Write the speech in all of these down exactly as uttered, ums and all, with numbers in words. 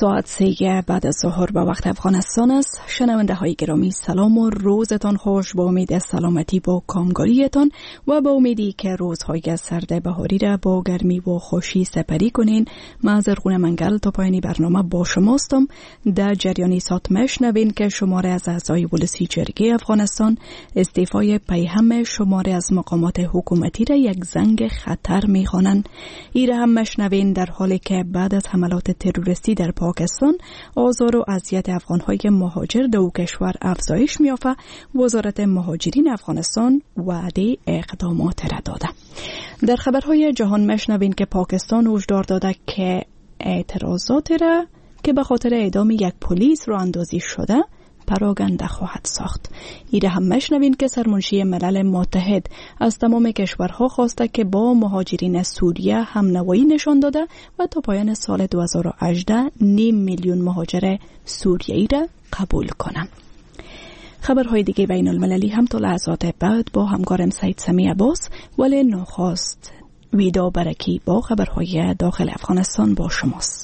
ساعت سه بعد از ظهر به وقت افغانستان است. شنونده های گرامی سلام و روزتان خوش، با امید سلامتی با کامگاریتان و با امیدی که روزهای سرد بهاری را با گرمی و خوشی سپری کنین. من زرغون منگل تا پایانی برنامه با شماستم. در جریانی سات مشنوین که شماره از اعضای ولسی جرگه افغانستان استعفای پیهم شماره از مقامات حکومتی را یک زنگ خطر میخوانند. ایره هم مشنوین در حالی که بعد از حملات تروریستی در پاکستان آزار و اذیت افغان‌های مهاجر در کشور افزایش می‌یافت، وزارت مهاجرین افغانستان وعده اقدامات را داده. در خبرهای جهان مشنوین که پاکستان هشدار داده که اعتراضات را که به خاطر اعدام یک پلیس راه اندازی شده پراگنده خواهد ساخت. ایره هم مشنوین که سرمنشی ملل متحد از تمام کشورها خواسته که با مهاجرین سوریه هم نوایی نشان داده و تا پایان سال دو هزار و هجده نیم میلیون مهاجر سوریه‌ای را قبول کنند. خبرهای دیگه بین المللی هم تا لحظات بعد با همکارم سید سمی عباس، ولی نخواست ویدا برکی با خبرهای داخل افغانستان با شماست.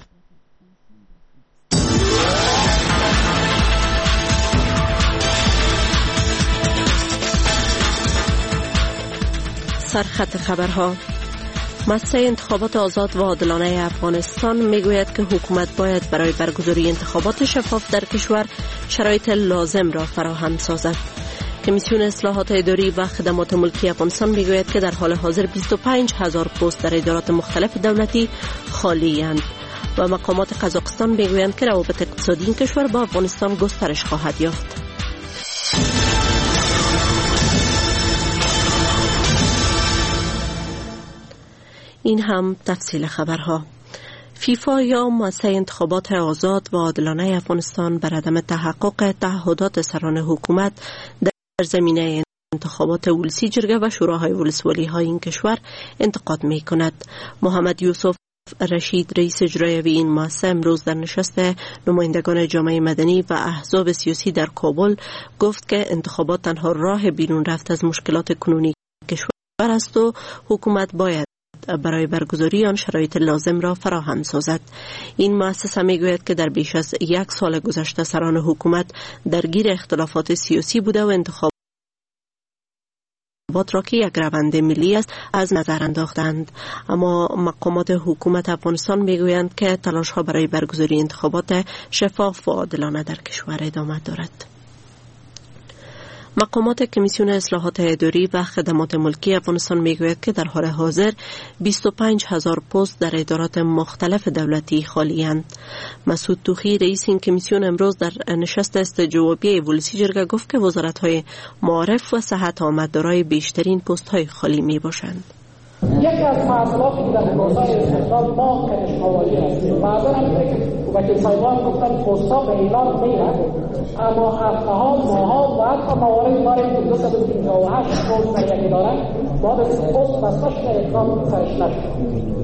سرخط خبرها. مؤسسه انتخابات آزاد و عادلانه افغانستان میگوید که حکومت باید برای برگزاری انتخابات شفاف در کشور شرایط لازم را فراهم سازد. کمیسیون اصلاحات اداری و خدمات ملکی افغانستان میگوید که در حال حاضر بیست و پنج هزار پست در ادارات مختلف دولتی خالی اند و مقامات قزاقستان میگویند که روابط اقتصادی این کشور با افغانستان گسترش خواهد یافت. این هم تفصیل خبرها. فیفا یا مؤسسه انتخابات آزاد و عادلانه افغانستان بر عدم تحقق تعهدات سران حکومت در زمینه انتخابات ولسی جرگه و شوراهای ولسوالی های این کشور انتقاد می کند. محمد یوسف رشید رئیس اجرایی این مؤسسه امروز در نشست نمایندگان جامعه مدنی و احزاب سیاسی در کابل گفت که انتخابات تنها راه بیرون رفت از مشکلات کنونی کشور است و حکومت باید برای برگزاری آن شرایط لازم را فراهم سازد. این مؤسسه میگوید که در بیش از یک سال گذشته سران حکومت درگیر اختلافات سیاسی بوده و انتخابات را که یک روند ملی است از نظر انداختند. اما مقامات حکومت افغانستان میگویند که تلاش ها برای برگزاری انتخابات شفاف و عادلانه در کشور ادامه دارد. مقامات کمیسیون اصلاحات اداری و خدمات ملکی افغانستان میگوید که در حال حاضر بیست و پنج هزار پست در ادارات مختلف دولتی خالی اند. مسعود توخی رئیس این کمیسیون امروز در نشست استجوابی ولسی جرگه گفت که وزارت‌های معارف و صحت آمددارای بیشترین پست‌های خالی می باشند. یکی از معضلاتی که در پروسه استخدام ما کنش‌آوری هستیم. بعضا هم که وکیل صاحبان گفتن پست‌ها به اعلام میرن، اما هفته‌ها، ماه‌ها و حتی مواردی داریم که دویست و پنجاه و هشت پست در یک اداره بعد از پست بستش که اعلام سرش نشد.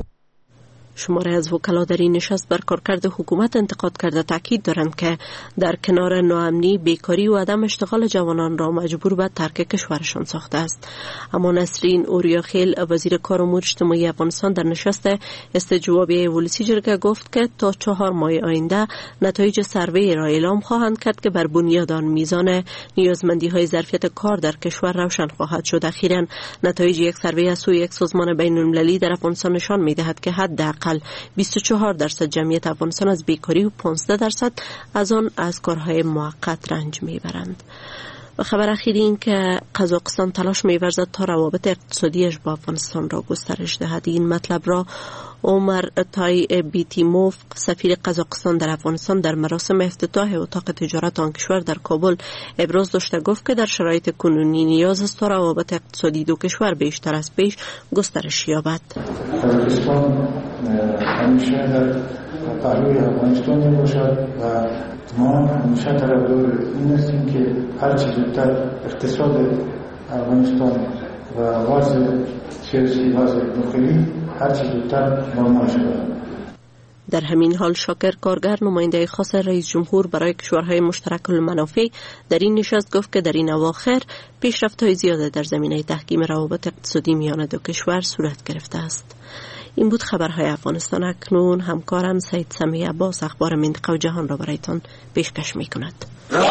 شماره از وکلا در این نشست بر کارکرد حکومت انتقاد کرده تاکید دارند که در کنار ناامنی، بیکاری و عدم اشتغال جوانان را مجبور به ترک کشورشان ساخته است. اما نسرین اوریاخیل وزیر کار امور اجتماعی افغانستان در نشست استجوابی ولسی جرگه گفت که تا چهار ماه آینده نتایج سروی را اعلام خواهند کرد که بر بنیاد آن میزان نیازمندی های ظرفیت کار در کشور روشن خواهد شد. اخیراً نتایج یک سروی از سوی یک سازمان بین المللی در افغانستان نشان می‌دهد که حداقل بیست و چهار درصد جمعیت افغانستان از بیکاری و پانزده درصد از آن از کارهای موقت رنج میبرند. و خبر اخیری این که قزاقستان تلاش می‌ورزد تا روابط اقتصادیش با افغانستان را گسترش دهد. این مطلب را عمر تای بیتیموف سفیر قزاقستان در افغانستان در مراسم افتتاح اتاق تجارت آن کشور در کابل ابراز داشته. گفت که در شرایط کنونی نیاز است تا روابط اقتصادی دو کشور بیشتر از پیش گسترش یابد. قزاقستان همیشه در پهلوی افغانستان باشد و ما همیشه طرفدار این هستیم که هر چه زودتر اقتصاد افغانستان و وضع سیاسی وضع داخلی هر چه زودتر نرمال شود. در همین حال شاکر کارگر نماینده خاص رئیس جمهور برای کشورهای مشترک المنافع در این نشست گفت که در این اواخر پیشرفت‌های زیاده در زمینه تحکیم روابط اقتصادی میان دو کشور صورت گرفته است. این بود خبرهای افغانستان. اکنون همکارم سید سمی عباس اخبار منطقه و جهان را برایتان پیشکش می کند.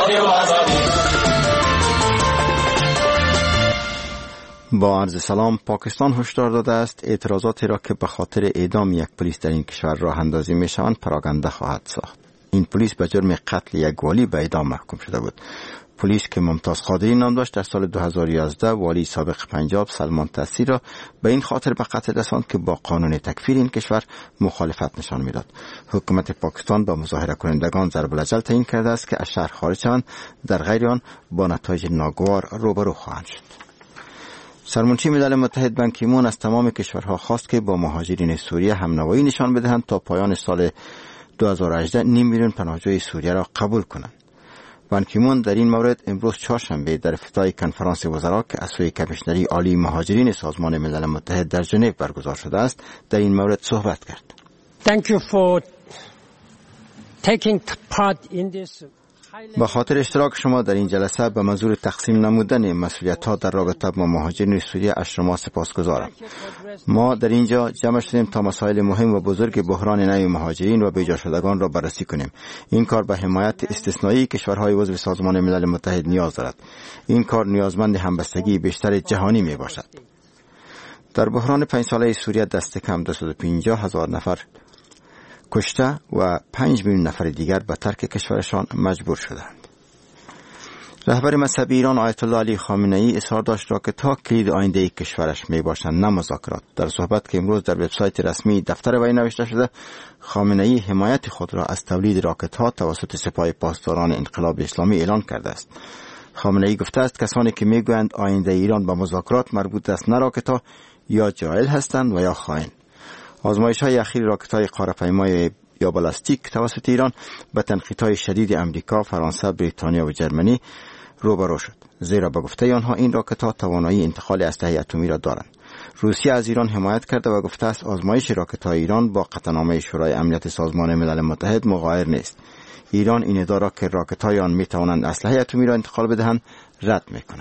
با عرض سلام. پاکستان هشدار داده است اعتراضاتی را که به خاطر اعدام یک پلیس در این کشور راه اندازی می شوند پراگنده خواهد ساخت. این پلیس به جرم قتل یک والی به اعدام محکوم شده بود. پلیس که ممتاز قادری نام داشت در سال دو هزار و یازده والی سابق پنجاب سلمان تسی را به این خاطر به قتل رساند که با قانون تکفیر این کشور مخالفت نشان میداد. حکومت پاکستان با مظاهره کنندگان ضرب الاجل تعیین کرده است که از شهر خارج شوند، در غیر آن با نتایج ناگوار روبرو خواهند شد. سرمنشی ملل متحد بان کی مون از تمام کشورها خواست که با مهاجرین سوریه همنوایی نشان بدهند تا پایان سال دو هزار و هجده نیم میلیون پناهجوی سوریه را قبول کنند. بان کی مون در این مورد امروز چهارشنبه در افتتاح کنفرانس وزرا که از سوی کمیشنری عالی مهاجرین سازمان ملل متحد در ژنو برگزار شده است در این مورد صحبت کرد. Thank you for taking part in this. با خاطر اشتراک شما در این جلسه به منظور تقسیم نمودن مسئولیت‌ها در رابطه با مهاجرین سوریه از شما سپاسگزارم. ما در اینجا جمع شدیم تا مسائل مهم و بزرگ بحران نوع مهاجرین و بیجا شدگان را بررسی کنیم. این کار به حمایت استثنایی کشورهای عضو سازمان ملل متحد نیاز دارد. این کار نیازمند همبستگی بیشتر جهانی می باشد. در بحران پنج ساله سوریه دست کم دویست و پنجاه هزار نفر کشته و پنج میلیون نفر دیگر به ترک کشورشان مجبور شدند. رهبر مذهبی ایران آیت الله علی خامنه ای اظهار داشت راکت‌ها کلید آینده کشورش می باشند نه مذاکرات. در صحبت که امروز در وبسایت رسمی دفتر وی نوشته شده، خامنه ای حمایت خود را از تولید راکت‌ها توسط سپاه پاسداران انقلاب اسلامی اعلان کرده است. خامنه ای گفته است کسانی که میگویند آینده ایران با مذاکرات مربوط است نه راکت‌ها یا جاهل هستند و یا خائن. آزمایش‌های اخیر راکت‌های قاره‌پیمای یا بالاستیک توسط ایران به تنقیدهای شدید امریکا، فرانسه، بریتانیا و جرمنی روبرو شد. زیرا به گفته آنها این راکت‌ها توانایی انتقال اسلحه اتمی را دارند. روسیه از ایران حمایت کرده و گفته است آزمایش راکت‌های ایران با قطعنامه شورای امنیت سازمان ملل متحد مغایر نیست. ایران این ادعا را که راکت‌های آن می‌توانند اسلحه اتمی را انتقال بدهند رد می‌کند.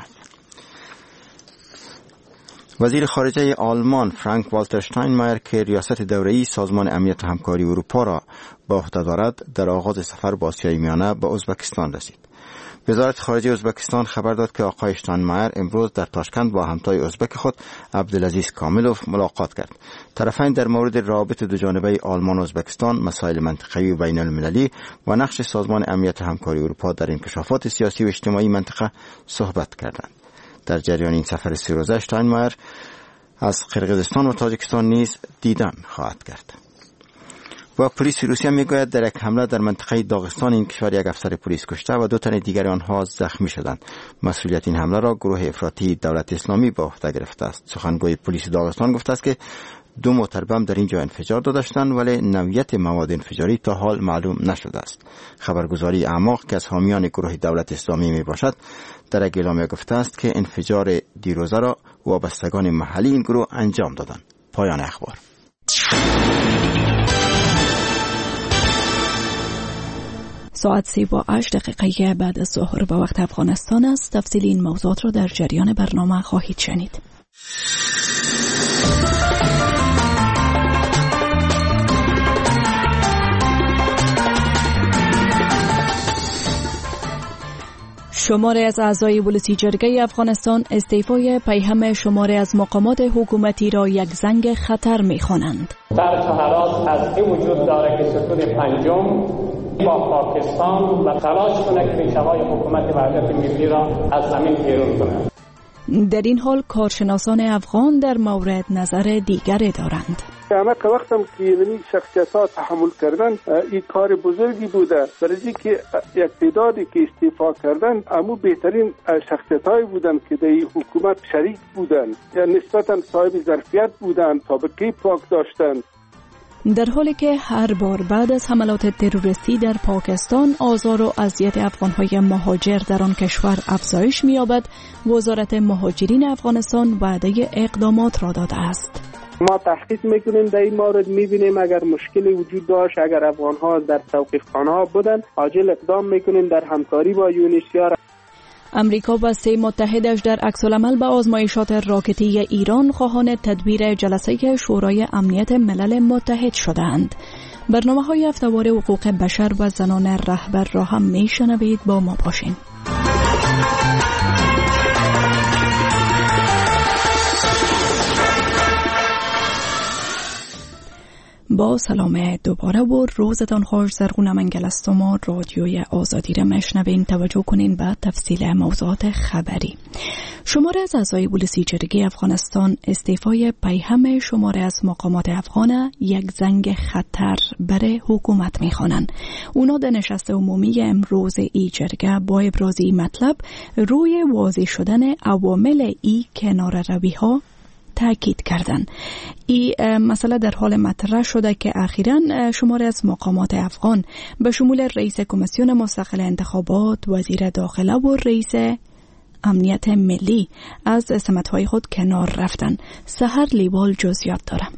وزیر خارجه آلمان فرانک والتر شتاینمایر که ریاست دوره‌ای سازمان امنیت و همکاری اروپا را به عهده دارد در آغاز سفر به آسیای میانه به ازبکستان رسید. وزارت خارجه ازبکستان خبر داد که آقای شتاینمایر امروز در تاشکند با همتای ازبک خود عبدالعزیز کاملوف ملاقات کرد. طرفین در مورد روابط دوجانبه آلمان و ازبکستان، مسائل منطقه‌ای و بین المللی و نقش سازمان امنیت و همکاری اروپا در انکشافات سیاسی و اجتماعی منطقه صحبت کردند. در جریان این سفر سه روزه شتاینمایر از قرقیزستان و تاجیکستان نیز دیدن خواهد کرد. و پلیس روسیه میگوید در یک حمله در منطقه داغستان این کشور یک افسر پلیس کشته و دو تن دیگر آنها زخمی شدند. مسئولیت این حمله را گروه افراطی دولت اسلامی به عهده گرفته است. سخنگوی پلیس داغستان گفته است که دو موتر بم در اینجا انفجار دادند ولی نوعیت مواد انفجاری تا حال معلوم نشده است. خبرگزاری اعماق که از حامیان گروه دولت اسلامی می باشد در یک اعلامیه گفته است که انفجار دیروزه را وابستگان محلی این گروه انجام دادند. پایان اخبار. ساعت سی و هشت دقیقه بعد از ظهر به وقت افغانستان است. تفصیل این موضوعات را در جریان برنامه خواهید شنید. شماری از اعضای ولسی جرگه افغانستان استعفای پیهم شماری از مقامات حکومتی را یک زنگ خطر می‌خوانند. در تحرات از این وجود داره که ستون پنجم با پاکستان و تلاش کنه که ریشه‌های حکومت وحدت ملی را از زمین بیرون کنه. در این حال کارشناسان افغان در مورد نظر دیگری دارند. همه که وقتم که این شخصیت‌ها تحمل کردن این کار بزرگی بوده، برای که یک تعدادی که استعفا کردن امو بهترین شخصیت‌هایی بودن که در حکومت شریک بودن یا نسبتاً صاحب ظرفیت بودن، سابقه پاک داشتن. در حالی که هر بار بعد از حملات تروریستی در پاکستان آزار و اذیت افغان‌های مهاجر در آن کشور افزایش می‌یابد، وزارت مهاجرین افغانستان وعده اقدامات را داده است. ما تحقیق میکنیم در این مورد، میبینیم اگر مشکلی وجود داشت، اگر افغان‌ها در توقیفخانه‌ها بودن، عاجل اقدام میکنیم در همکاری با یونیسیار. امریکا و سه متحدش در عکس‌العمل به آزمایشات راکتی ایران خواهان تدبیر جلسه شورای امنیت ملل متحد شدند. برنامه‌های هفته‌واره حقوق بشر و زنان رهبر را هم میشنوید، با ما باشین. با سلام دوباره و روزتان خوش. زرغون منگلستم و رادیوی آزادی را مشنوین. توجه کنین به تفصیل موضوعات خبری. شماره از اعضای پلیسی جرگه افغانستان استعفای پیهم شماره از مقامات افغان یک زنگ خطر برای حکومت میخوانند. اونا در نشست عمومی امروز ای جرگه با ابراز این مطلب روی واضح شدن عوامل ای کنار روی ها تاکید کردند. این مسئله در حال مطرح شده که اخیراً شماری از مقامات افغان به شمول رئیس کمیسیون مستقل انتخابات، وزیر داخله و رئیس امنیت ملی از سمت‌های خود کنار رفتند. سحر لیوال جزئیات دارم.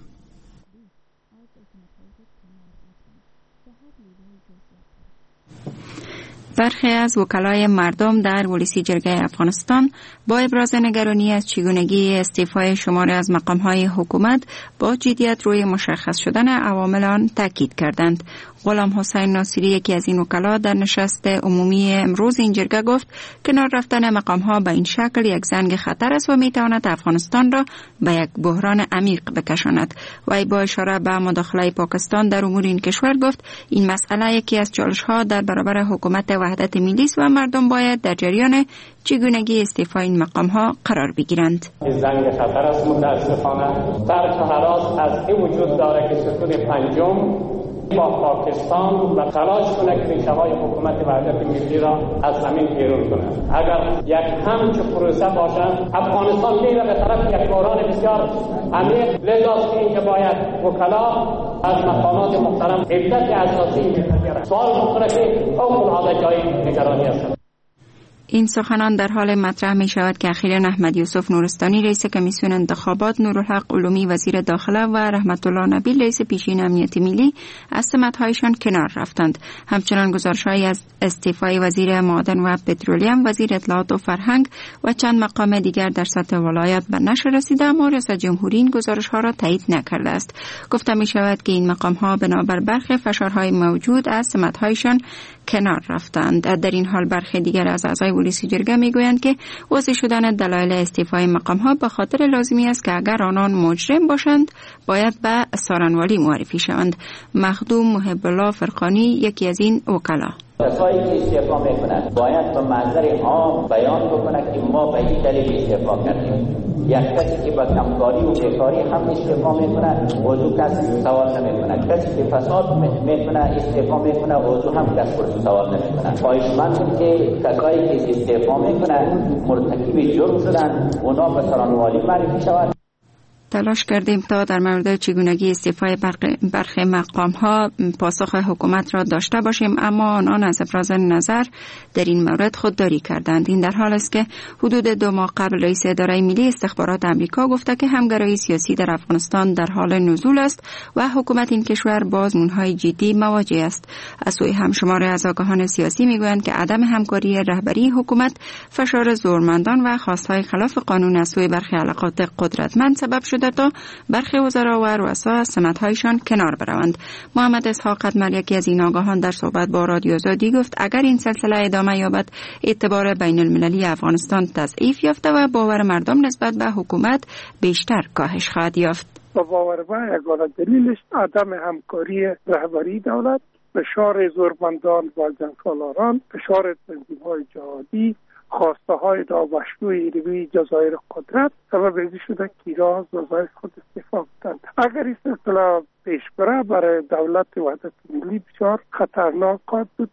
برخی از وکلای مردم در پلیسی جرگه افغانستان با ابراز نگرانی از چگونگی استعفای شماری از مقام‌های حکومت با جدیت روی مشخص شدن عوامل آن تاکید کردند. غلام حسین ناصری، یکی از این وکلا، در نشست عمومی امروز این جرگه گفت کنار رفتن مقام‌ها به این شکل یک زنگ خطر است و می‌تواند افغانستان را به یک بحران عمیق بکشاند. وی با اشاره به مداخله پاکستان در امور این کشور گفت این مسئله یکی از چالش‌ها در برابر حکومت وحدت ملی است و مردم باید در جریان چگونگی استعفای این مقام‌ها قرار بگیرند. زنگ خطر است. متأسفانه در تحرات از این وجود داره که ستون پنجم با پاکستان و تلاش کنه که ریشه‌های حکومت وحدت ملی را از زمین بیرون کنه. اگر یک همچه پروسه باشد افغانستان میره به طرف یک بحران بسیار عمیق. لذا اینکه باید وکلا از مقامات محترم عدت اساسی می‌گیرند. سوال می‌کنه که حکم العاده جای نگرانی است. این سخنان در حال مطرح می شود که اخیراً احمد یوسف نورستانی رئیس کمیسیون انتخابات، نورالحق علومی وزیر داخله و رحمت الله نبیل رئیس پیشین امنیت ملی از سمت‌هایشان کنار رفتند. همچنان گزارش‌هایی از استعفای وزیر معدن و پترولیم، وزیر اطلاعات و فرهنگ و چند مقام دیگر در سطح ولایت به نشر رسیده، اما ریاست جمهوری این گزارش‌ها را تایید نکرده است. گفته می شود که این مقام‌ها بنابر برخی فشارهای موجود از سمت‌هایشان کنار رفتند. در این حال برخی دیگر از اعضای پلیسی جرگه میگویند که واضح شدن دلایل استعفای مقام‌ها به خاطر لازمی است که اگر آنان مجرم باشند باید به سارنوالی معرفی شوند. مخدوم محب الله فرقانی، یکی از این وکلا: کسایی که استعفا میکنند باید به منظر عام بیان بکنند که ما به این دلیل استعفا کردیم. یک کسی که با کمکاری و بیکاری هم استعفا میکنه موضوع کسی سوال نمیکنه. کسی که فساد میکنه استعفا میکنه موضوع هم کسی سوال نمیکنه. خواهشمندم که کسایی که استعفا میکنه مرتکب جرم شدن اونا به سارنوالی معرفی شود. تلاش کردیم تا در مورد چگونگی استعفای برخی مقام ها پاسخ حکومت را داشته باشیم، اما آنان از ابراز نظر در این مورد خودداری کردند. این در حال است که حدود دو ماه قبل رئیس اداره ملی استخبارات آمریکا گفته که همگرایی سیاسی در افغانستان در حال نزول است و حکومت این کشور با آزمون‌های جدی مواجه است. از سوی همشمار از آگاهان سیاسی میگویند که عدم همکاری رهبری حکومت، فشار زورمندان و خواستهای خلاف قانون از سوی برخی علاقات قدرتمند سبب شده تا برخی وزرا و رؤسا از سمت‌هایشان کنار بروند. محمد اسحاق قدمر، یکی از این آگاهان، در صحبت با رادیو آزادی گفت اگر این سلسله ادامه یابد اعتبار بین المللی افغانستان تضعیف یافته و باور مردم نسبت به حکومت بیشتر کاهش خواهد یافت. با باور من یگانه دلیلش عدم همکاری رهبری دولت، فشار زورمندان و جنگسالاران، فشار تنظیم‌های جهادی، خواسته های داوشلوی روی جزایر قدرت سبب ریزی شده که ایران از وظایف خود استعفا بدهند. اگر این سلسله پیش بره برای دولت وحدت ملی بسیار خطرناک خواهد بود.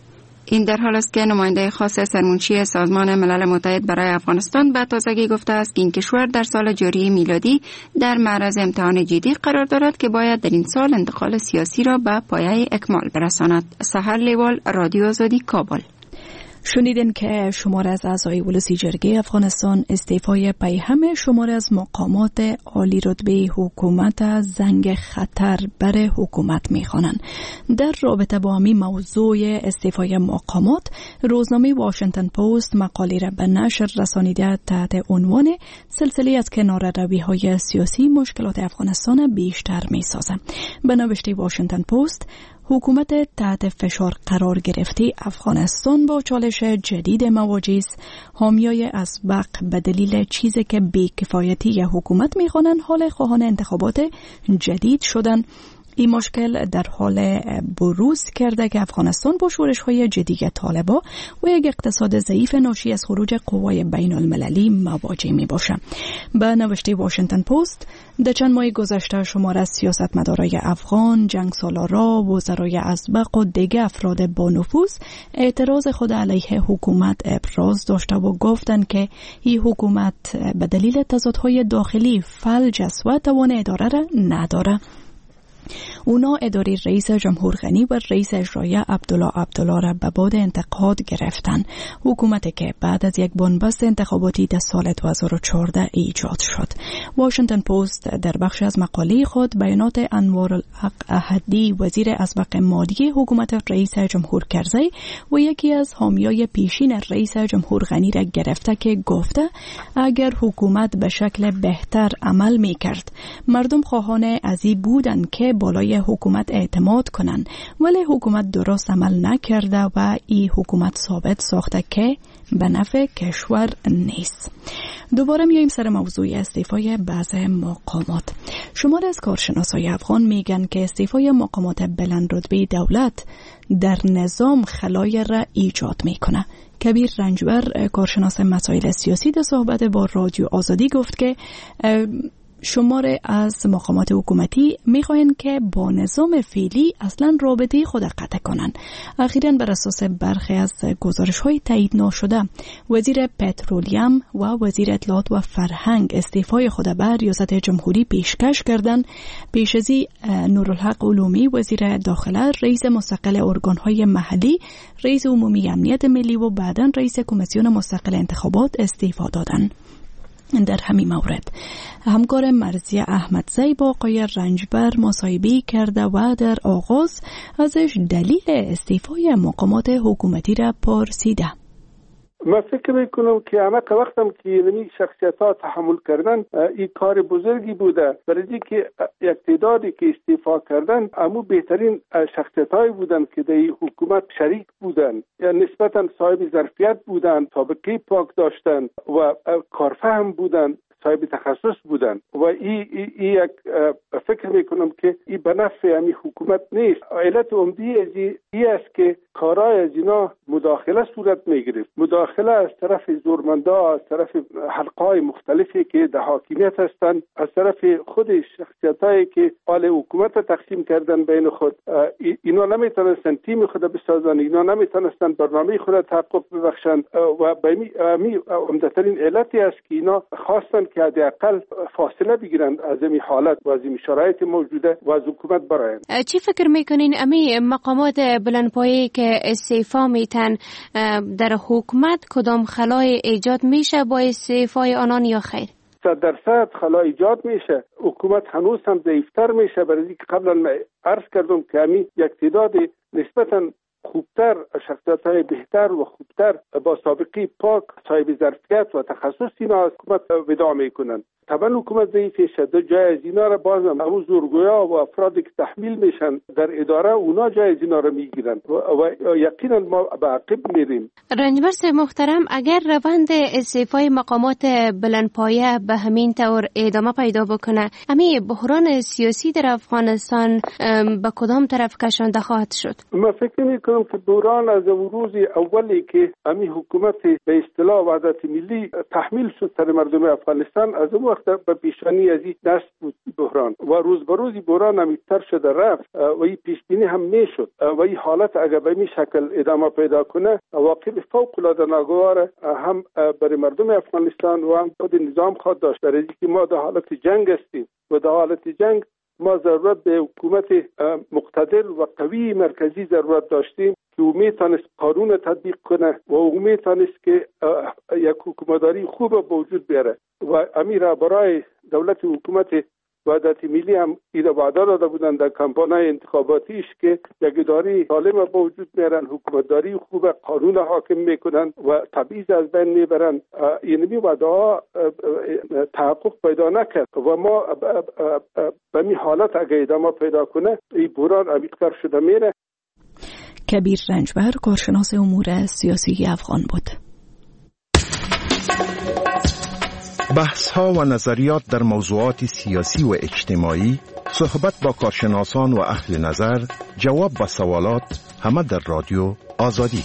این در حال است که نماینده خاص سرمنشی سازمان ملل متحد برای افغانستان به تازگی گفته است که این کشور در سال جاری میلادی در معرض امتحان جدی قرار دارد که باید در این سال انتقال سیاسی را به پایه اکمال برساند. سحر لیوال، رادیو آزادی، کابل. شنیدین که شمار از اعضای ولسی جرگه افغانستان استعفای پیهم شمار از مقامات عالی رتبه حکومت زنگ خطر بر حکومت می‌خوانند. در رابطه با همین موضوع استعفای مقامات، روزنامه واشنگتن پست مقاله را به نشر رسانیده تحت عنوان سلسله از کناره‌روی‌های سیاسی مشکلات افغانستان بیشتر می‌سازد. به نوشته واشنگتن پست، حکومت تحت فشار قرار گرفته افغانستان با چالش جدید مواجه است. حامیای اسبق به دلیل چیزی که بی‌کفایتی حکومت می‌خوانند حال خواهان انتخابات جدید شدند. این مشکل در حال بروز کرده که افغانستان با شورش‌های جدی طالبان و یک اقتصاد ضعیف ناشی از خروج قوای بین المللی مواجه می باشد. به نوشته واشنگتن پست، در چند ماه گذشته شمار از سیاستمدارای افغان، جنگسالارا، وزرای اسبق و دیگر افراد با نفوذ اعتراض خود علیه حکومت ابراز داشته و گفتند که این حکومت به دلیل تضادهای داخلی فلج است و توان اداره را نداره. اونا اداره رئیس جمهور غنی و رئیس اجرایی عبدالله عبدالله را به باد انتقاد گرفتن. حکومتی که بعد از یک بنبست انتخاباتی در سال دو هزار و چهارده ایجاد شد. واشنگتن پست در بخش از مقاله خود بیانات انوار الحق احدی، وزیر اسبق مالی حکومت رئیس جمهور کرزی و یکی از حامیای پیشین رئیس جمهور غنی را گرفته که گفته اگر حکومت به شکل بهتر عمل می کرد، مردم خواهان ازی بودند که بالای حکومت اعتماد کنند، ولی حکومت درست عمل نکرده و این حکومت ثابت ساخته که به نفع کشور نیست. دوباره میایم سر موضوع استعفای بعض مقامات. شمار از کارشناسای افغان میگن که استعفای مقامات بلند رتبه دولت در نظام خلای را ایجاد میکنه. کبیر رنجبر، کارشناس مسائل سیاسی، در صحبت با رادیو آزادی گفت که شمار از مقامات حکومتی میخواین که با نظام فعلی اصلا رابطه خود قطع کنن. اخیراً بر اساس برخی از گزارش‌های تایید نشده، وزیر پترولیم و وزیر اطلاعات و فرهنگ استعفای خود به ریاست جمهوری پیشکش کردند. پیش از این نورالحق علومی، وزیر داخله، رئیس مستقل ارگان‌های محلی، رئیس عمومی امنیت ملی و بعداً رئیس کمیسیون مستقل انتخابات استعفا دادند. در همین مورد همکار مرزی احمدزی با آقای رنجبر مصاحبه کرده و در آغاز ازش دلیل استعفای مقامات حکومتی را پرسیده. من فکر میکنم که همه که وقتم که اینمی شخصیت ها تحمل کردن این کار بزرگی بوده، برای که یک تعدادی که استعفا کردن امو بهترین شخصیت هایی بودن که در حکومت شریک بودن، یا نسبتا صاحب ظرفیت بودن، سابقه پاک داشتن و کارفهم بودن، صاحب تخصص بودن و این ای, ای یک فکر میکنم که این به نفع همی حکومت نیست. علت عمدی از این است که کارهای از اینا مداخله صورت میگرفت، مداخله از طرف زورمندا، از طرف حلقهای مختلفی که در حاکمیت هستند، از طرف خود شخصیتایی که حال حکومت تقسیم کردن بین خود. اینا نمیتونستن تیم خود بسازن، اینا نمیتونستن برنامه خود تحقق ببخشند و به می عمدترین علتی است که اینا خواستن که حداقل فاصله بگیرند از این حالت و از این شرایط موجوده و از حکومت برآیند. چی فکر میکنین امی مقامات بلندپایه‌ای که استعفا میتن در حکومت کدام خلای ایجاد میشه با استعفای آنان یا خیر؟ صد درصد خلا ایجاد میشه. حکومت هنوز هم ضعیفتر میشه، برای اینکه قبلا عرض کردم که امی یک تعداد نسبتاً خوبتر، شخصیت‌های بهتر و خوبتر با سابقه پاک، صاحب ظرفیت و تخصص اینا از حکومت وداع میکنن. طبعا حکومت ضعیفه شده، جای از اینا را باز همون زورگویا و افرادی که تحمیل میشن در اداره اونا جای از اینا را میگیرن و, و یقینا ما به عقب میریم. رنجبر محترم، اگر روند استعفای مقامات بلندپایه به همین طور ادامه پیدا بکنه، همین بحران سیاسی در افغانستان به کدام طرف کشانده خواهد شد؟ من فکر میکنم که بحران از روز اولی که همین حکومت به اصطلاح وحدت ملی تحمیل شد سر مردم افغانستان، از اون وقت به پیشانی از این دست بود بحران و روز به روز بحران همیتر شده رفت و این پیش بینی هم میشد و این حالت اگر به این شکل ادامه پیدا کنه واقعا فوق العاده ناگوار هم برای مردم افغانستان و هم خود نظام خود داشت، در اینکه ما در حالت جنگ هستیم و در حالت جنگ ما ضرورت به حکومت مقتدر و قوی مرکزی ضرورت داشتیم که او میتونست قانون تطبیق کنه و او میتونست که یک حکومتداری خوب به وجود بیاره و امیر برای دولت حکومت وحدت ملی هم ایده وعده داده بودن در کمپانای انتخاباتیش که یک اداره سالم به وجود میارن، حکومتداری خوب، قانون حاکم میکنن و تبعیض از بین میبرن. اینمی وعده ها تحقق پیدا نکرد و ما به می حالت اگه ادامه پیدا کنه این بحران عمیق‌تر شده میره. کبیر رنجبر، کارشناس امور سیاسی افغان بود. بحث‌ها و نظریات در موضوعات سیاسی و اجتماعی، صحبت با کارشناسان و اهل نظر، جواب به سوالات، همه در رادیو آزادی.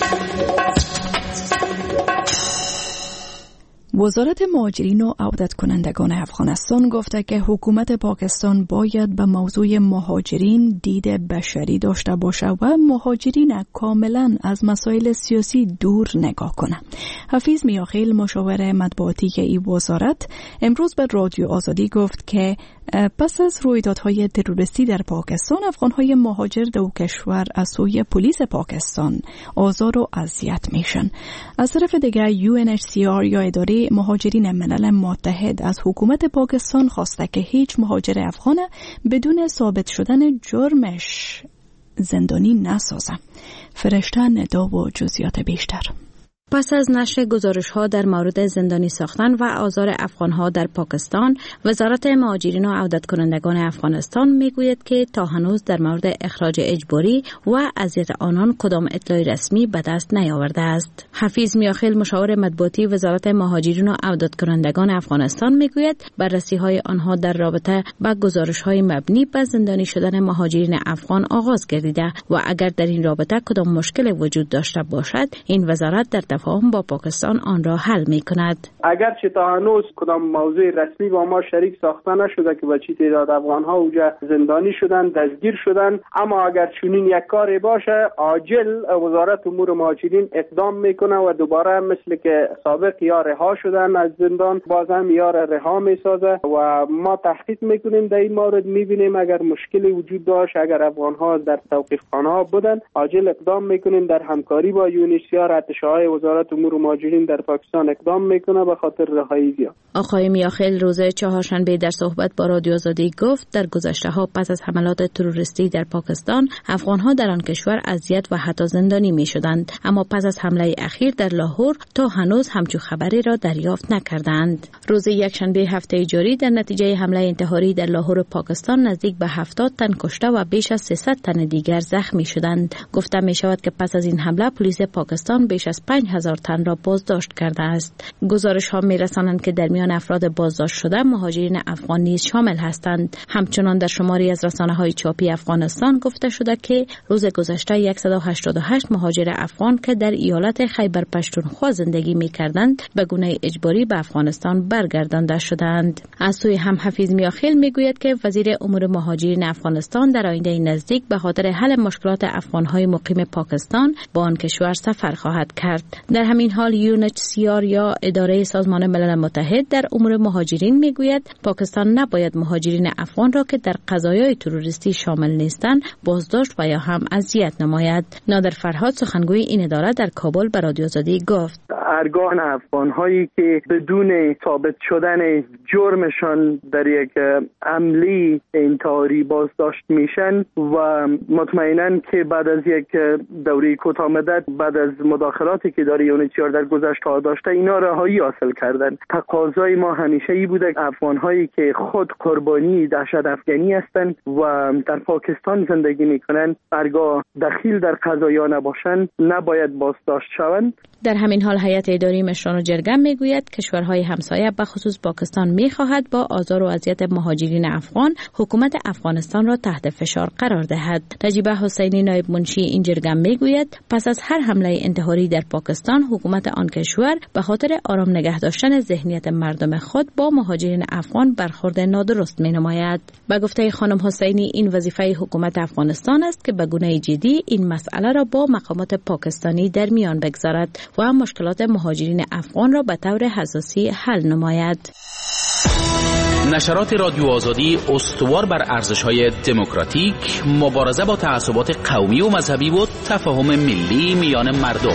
وزارت مهاجرین و عودت کنندگان افغانستان گفته که حکومت پاکستان باید به موضوع مهاجرین دید بشری داشته باشه و مهاجرین کاملا از مسائل سیاسی دور نگاه کنه. حفیظ میاخیل، مشاور مطبوعاتی این وزارت، امروز به رادیو آزادی گفت که پس از رویدادهای تروریستی در پاکستان، افغانهای مهاجر در کشور از سوی پلیس پاکستان آزار و اذیت میشن. از طرف دیگر یو ان اچ سی آر یا اداره مهاجرین ملل متحد از حکومت پاکستان خواسته که هیچ مهاجر افغان بدون ثابت شدن جرمش زندانی نسازه. فرشته ندا و جزئیات بیشتر. پس از نشر گزارش‌ها در مورد زندانی ساختن و آزار افغان‌ها در پاکستان، وزارت مهاجرین و عودت کنندگان افغانستان میگوید که تا هنوز در مورد اخراج اجباری و اذیت آنان کدام اطلاع رسمی به دست نیاورده است. حفیظ میاخیل، مشاور مطبوعاتی وزارت مهاجرین و عودت کنندگان افغانستان میگوید بررسی‌های آنها در رابطه با گزارش‌های مبنی بر زندانی شدن مهاجرین افغان آغاز گردیده و اگر در این رابطه کدام مشکل وجود داشته باشد، این وزارت در تفاهم با پاکستان آن را حل می کند. اگرچه تا هنوز کدام موضوع رسمی با ما شریک ساخته نشده که با چی تعداد افغان ها اوجا زندانی شدن، دستگیر شدن، اما اگر چنین یک کاری باشه، عاجل وزارت امور مهاجرین اقدام میکنه و دوباره مثل که سابق یا رها شدن از زندان باز هم یا رها میسازه و ما تحقیق میکنیم در این مورد، میبینیم اگر مشکلی وجود داشت، اگر افغان ها در توقیف خانه ها بودن، عاجل اقدام میکنیم در همکاری با یو ان اچ سی آر، اتشه‌های وزارت امور مهاجرین در پاکستان اقدام میکنه به خاطر رهایی زیاد. آقای میاخیل روز چهارشنبه در صحبت با رادیو آزادی گفت در گذشته ها پس از حملات تروریستی در پاکستان، افغان ها در آن کشور اذیت و حتی زندانی می شدند، اما پس از حمله اخیر در لاهور تا هنوز همچو خبری را دریافت نکردند. روز یکشنبه هفته جاری در نتیجه حمله انتحاری در لاهور پاکستان نزدیک به هفتاد تن کشته و بیش از سیصد تن دیگر زخمی شدند. گفته می شود که پس از این حمله پلیس پاکستان بیش از پنج هزار تن را بازداشت کرده است. گزارش ها می رسانند که در میان افراد بازداشت شده مهاجرین افغان نیز شامل هستند. همچنان در شماری از رسانه های چاپی افغانستان گفته شده که روز گذشته صد و هشتاد و هشت مهاجر افغان که در ایالت خیبر پشتونخوا زندگی می کردند به گونه اجباری به افغانستان برگردانده شدند. از سوی هم حفیظ میاخیل می گوید که وزیر امور مهاجرین افغانستان در آینده نزدیک به خاطر حل مشکلات افغان های مقیم پاکستان با آن کشور سفر خواهد کرد. در همین حال یو ان اچ سی آر یا اداره سازمان ملل متحد در امور مهاجرین میگوید پاکستان نباید مهاجرین افغان را که در قضایای تروریستی شامل نیستند بازداشت و یا هم اذیت نماید. نادر فرهاد، سخنگوی این اداره، در کابل به رادیو آزادی گفت ارگان افغان هایی که بدون ثابت شدن جرمشان در یک عملی انتحاری بازداشت میشن و مطمئناً که بعد از یک دوره کوتاه مدت بعد از مداخلاتی که داره یو ان اچ سی آر در گذشته داشته اینا رهایی حاصل کردن. تقاضای ما همیشه ای بوده افغان هایی که خود قربانی دهشت افغانی هستند و در پاکستان زندگی میکنن هرگاه دخیل در قضایا نباشند نباید بازداشت شوند. در همین حال هیئت اداری مشران و جرگه میگوید کشورهای همسایه به خصوص پاکستان میخواهد با آزار و اذیت مهاجرین افغان حکومت افغانستان را تحت فشار قرار دهد. نجیبه حسینی، نایب منشی این جرگه میگوید پس از هر حمله انتحاری در پاکستان حکومت آن کشور به خاطر آرام نگه داشتن ذهنیت مردم خود با مهاجرین افغان برخورد نادرست مینماید. به گفته خانم حسینی این وظیفه حکومت افغانستان است که به گونه جدی این مسئله را با مقامات پاکستانی در میان بگذارد و مشکلات مهاجرین افغان را به طور حساسی حل نماید. نشرات رادیو آزادی استوار بر ارزش‌های دموکراتیک، مبارزه با تعصبات قومی و مذهبی و تفاهم ملی میان مردم.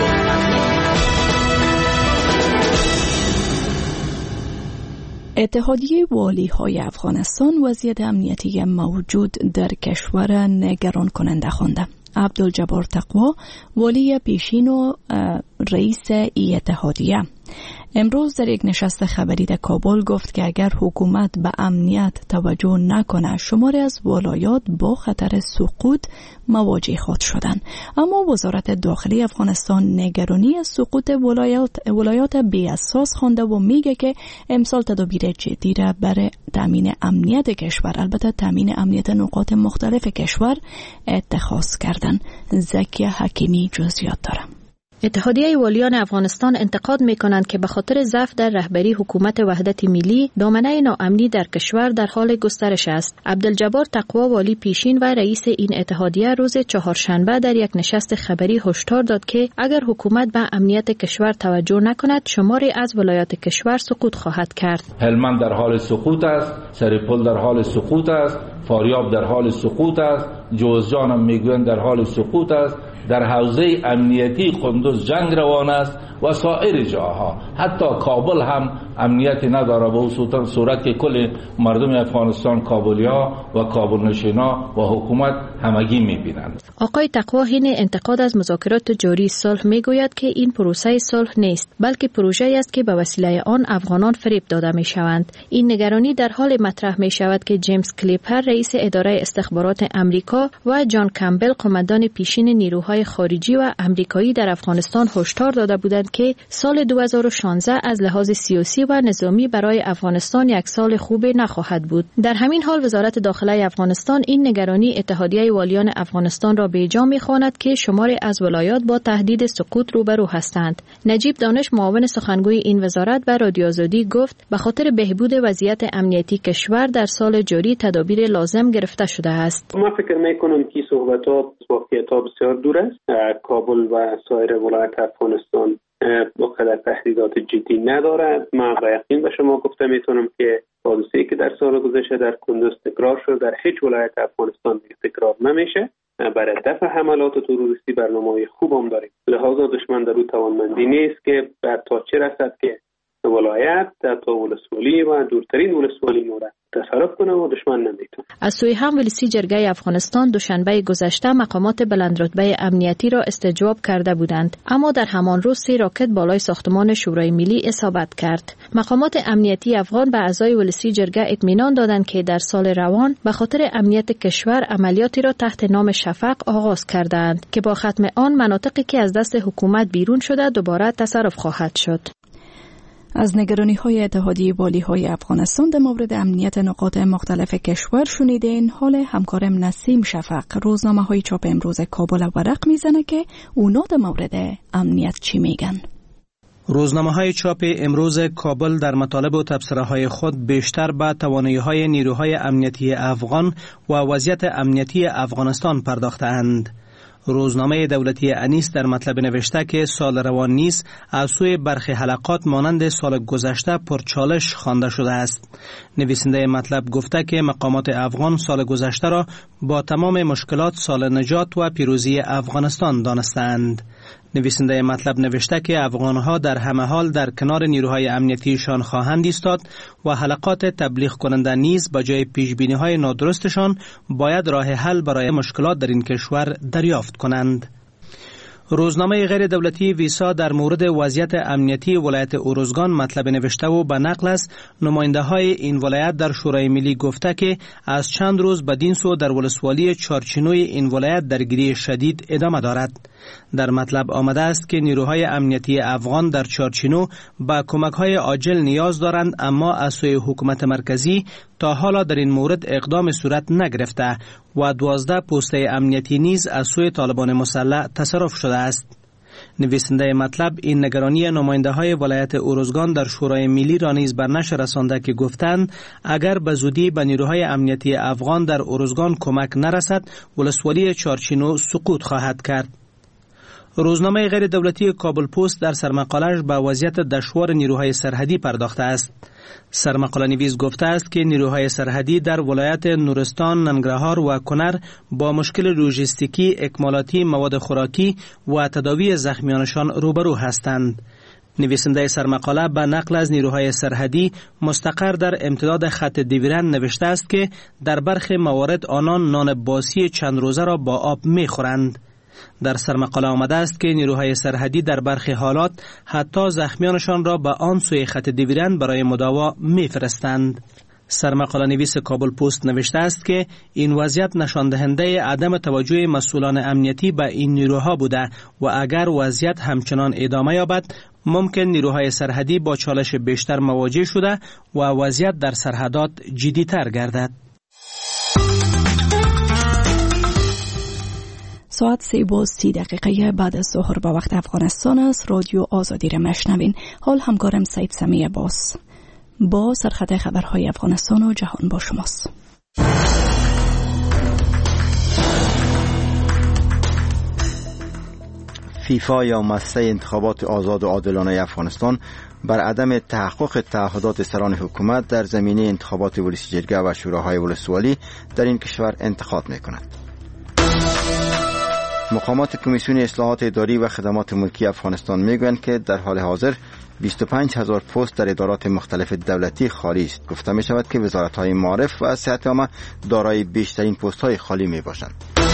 اتحادیه والی‌های افغانستان وضعیت امنیتی موجود در کشور نگران کننده خوانده. عبدالجبار تقوا، والی پیشین و رئیس ای اتحادیه، امروز در یک نشست خبری در کابل گفت که اگر حکومت به امنیت توجه نکنه شماری از ولایات با خطر سقوط مواجه خواهد شدند. اما وزارت داخلی افغانستان نگرانی از سقوط ولایات ولایات بی اساس خوانده و میگه که امسال تدابیر جدی را برای تامین امنیت کشور، البته تامین امنیت نقاط مختلف کشور اتخاذ کردن. زکیه حکیمی جزئیات داره. اتحادیه والیان افغانستان انتقاد می‌کنند که به خاطر ضعف در رهبری حکومت وحدت ملی، دامنه ناامنی در کشور در حال گسترش است. عبدالجبار تقوا، والی پیشین و رئیس این اتحادیه، روز چهارشنبه در یک نشست خبری هشدار داد که اگر حکومت به امنیت کشور توجه نکند، شماری از ولایات کشور سقوط خواهد کرد. هلمند در حال سقوط است، سریپل در حال سقوط است، فاریاب در حال سقوط است، جوزجان هم میگویند در حال سقوط است. در حوزه امنیتی قندوز جنگ روان است و سایر جاها، حتی کابل هم امنیتی نداره، به اون صورت که کل مردم افغانستان کابلیا و کابل نشینا و حکومت همگی میبینند. آقای تقوا حین انتقاد از مذاکرات جاری صلح میگوید که این پروسه صلح نیست، بلکه پروژه‌ای است که به وسیله آن افغانان فریب داده میشوند. این نگرانی در حال مطرح میشود که جیمز کلیپر، رئیس اداره استخبارات امریکا، و جان کمبل، قماندان پیشین نیروهای خارجی و امریکایی در افغانستان، هشدار داده بودند که سال دو هزار و شانزده از لحاظ سیاسی و نظامی برای افغانستان یک سال خوب نخواهد بود. در همین حال وزارت داخلی افغانستان این نگرانی اتحادیه والیان افغانستان را به جا می‌خواند که شماری از ولایات با تهدید سقوط روبرو هستند. نجیب دانش، معاون سخنگوی این وزارت، به رادیو آزادی گفت به خاطر بهبود وضعیت امنیتی کشور در سال جاری تدابیر لازم گرفته شده است. ما فکر می‌کنم که صحبتات واقعیت‌ها بسیار دور است. کابل و سایر ولایات افغانستان بقدر تهدیدات جدی ندارد. من با یقین به شما گفته میتونم که حادثه‌ای که در سال گذشته در کندوز تکرار شد در هیچ ولایت افغانستان تکرار نمیشه. برای دفع حملات تروریستی برنامه‌های خوب هم داریم، لذا دشمن در او توانمندی نیست که بر تا چه رسد که ولایت تا ولسوالی و دورترین ولسوالی مورد تصرف کنه و دشمن نمیتونه. از سوی هم ولسی جرگه افغانستان دوشنبه گذشته مقامات بلندرتبه امنیتی را استجواب کرده بودند، اما در همان روز سه راکت بالای ساختمان شورای ملی اصابت کرد. مقامات امنیتی افغان به اعضای ولسی جرگه اطمینان دادند که در سال روان به خاطر امنیت کشور عملیاتی را تحت نام شفق آغاز کردند که با ختم آن مناطقی که از دست حکومت بیرون شده دوباره تصرف خواهد شد. از نگرانی‌های اتحادیه والی‌های افغانستان در مورد امنیت نقاط مختلف کشور شنیدین. حال همکارم نسیم شفق روزنامه‌های چاپ امروز کابل ورق میزنه که اونا در مورد امنیت چی میگن. روزنامه‌های چاپ امروز کابل در مطالب و تبصره‌های خود بیشتر به توانایی‌های نیروهای امنیتی افغان و وضعیت امنیتی افغانستان پرداخته‌اند. روزنامه دولتی انیس در مطلب نوشته که سال روان نیز از سوی برخی حلقات مانند سال گذشته پرچالش خوانده شده است. نویسنده مطلب گفته که مقامات افغان سال گذشته را با تمام مشکلات سال نجات و پیروزی افغانستان دانستند. نویسنده مطلب نوشته که افغانها در همه حال در کنار نیروهای امنیتیشان خواهند ایستاد و حلقات تبلیغ کننده نیز با جای پیشبینی‌های نادرستشان باید راه حل برای مشکلات در این کشور دریافت کنند. روزنامه غیر دولتی ویسا در مورد وضعیت امنیتی ولایت اوروزگان مطلب نوشته و به نقل از نماینده های این ولایت در شورای ملی گفته که از چند روز بدین سو در ولسوالی چارچینوی این ولایت درگیری شدید ادامه دارد. در مطلب آمده است که نیروهای امنیتی افغان در چارچینو با کمک‌های عاجل نیاز دارند، اما از سوی حکومت مرکزی تا حالا در این مورد اقدام صورت نگرفته و دوازده پوسته امنیتی نیز از سوی طالبان مسلح تصرف شده است. نویسنده مطلب این نگرانی نماینده‌های ولایت اوروزگان در شورای ملی را نیز بر نشر رسانده که گفتند اگر به زودی به نیروهای امنیتی افغان در اوروزگان کمک نرسد ولسوالی چارچینو سقوط خواهد کرد. روزنامه غیر دولتی کابل پست در سرمقاله‌اش به وضعیت دشوار نیروهای سرحدی پرداخته است. سرمقاله نویس گفته است که نیروهای سرحدی در ولایت نورستان، ننگرهار و کنر با مشکل لوجستیکی، اکمالاتی، مواد خوراکی و تداوی زخمیانشان روبرو هستند. نویسنده سرمقاله به نقل از نیروهای سرحدی مستقر در امتداد خط دیویرن نوشته است که در برخی موارد آنان نان باسی چند روزه را با آب می‌خورند. در سرمقاله آمده است که نیروهای سرحدی در برخی حالات حتی زخمیانشان را به آن سوی خط دیویرن برای مداوا می‌فرستند. سرمقاله نویس کابل پست نوشته است که این وضعیت نشان دهنده عدم توجه مسئولان امنیتی به این نیروها بوده و اگر وضعیت همچنان ادامه یابد ممکن نیروهای سرحدی با چالش بیشتر مواجه شده و وضعیت در سرحدات جدی‌تر گردد. ساعت سه و سی دقیقه بعد از ظهر به وقت افغانستان است. رادیو آزادی را مشنوین. حال همکارم سید سمی باس با سرخط خبرهای افغانستان و جهان با شماست. فیفا یا مؤسسه انتخابات آزاد و عادلانه افغانستان بر عدم تحقق تعهدات سران حکومت در زمینه انتخابات ولسی جرگه و شوراهای ولسوالی در این کشور انتقاد می‌کند. مقامات کمیسیون اصلاحات اداری و خدمات ملکی افغانستان میگویند که در حال حاضر بیست و پنج هزار پست در ادارات مختلف دولتی خالی است. گفته می شود که وزارت‌های معارف و صحت عامه دارای بیشترین پست‌های خالی می باشند.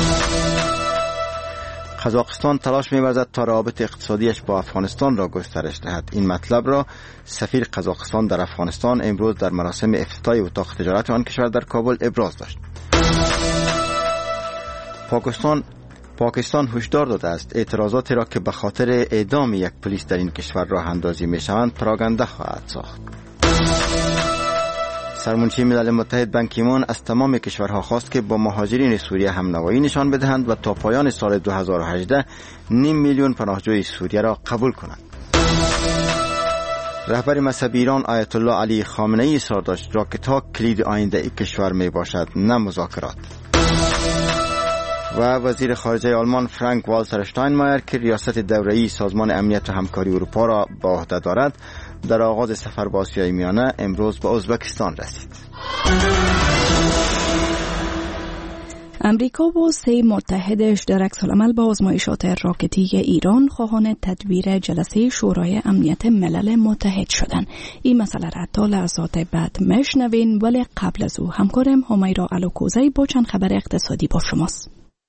قزاقستان تلاش می‌ورزد تا روابط اقتصادیش با افغانستان را گسترش دهد. این مطلب را سفیر قزاقستان در افغانستان امروز در مراسم افتتاح اتاق تجارت آن کشور در کابل ابراز داشت. پاکستان پاکستان هشدار داده است اعتراضاتی را که به خاطر اعدام یک پلیس در این کشور راه اندازی می شوند پراگنده خواهد ساخت. سرمنشی ملل متحد بان کی مون از تمام کشورها خواست که با مهاجرین سوریه همنوایی نشان بدهند و تا پایان سال دو هزار و هجده نیم میلیون پناهجوی سوریه را قبول کنند. رهبر مذهبی ایران آیت الله علی خامنه ای اصرار داشت راکت ها کلید آینده ای کشور می باشد نه مذاکرات. و وزیر خارجه آلمان فرانک والتر شتاینمایر که ریاست دوره‌ای سازمان امنیت و همکاری اروپا را به عهده دارد در آغاز سفر به آسیای میانه امروز به ازبکستان رسید. امریکا و سه متحدش در عکس‌العمل با آزمایشات راکتی ایران خواهان تدبیر جلسه شورای امنیت ملل متحد شدند. این مسئله را تا لحظات بعد مشنوین، ولی قبل از او همکارم همیرا الوکوزی با چند خبر اقتصادی با شماست.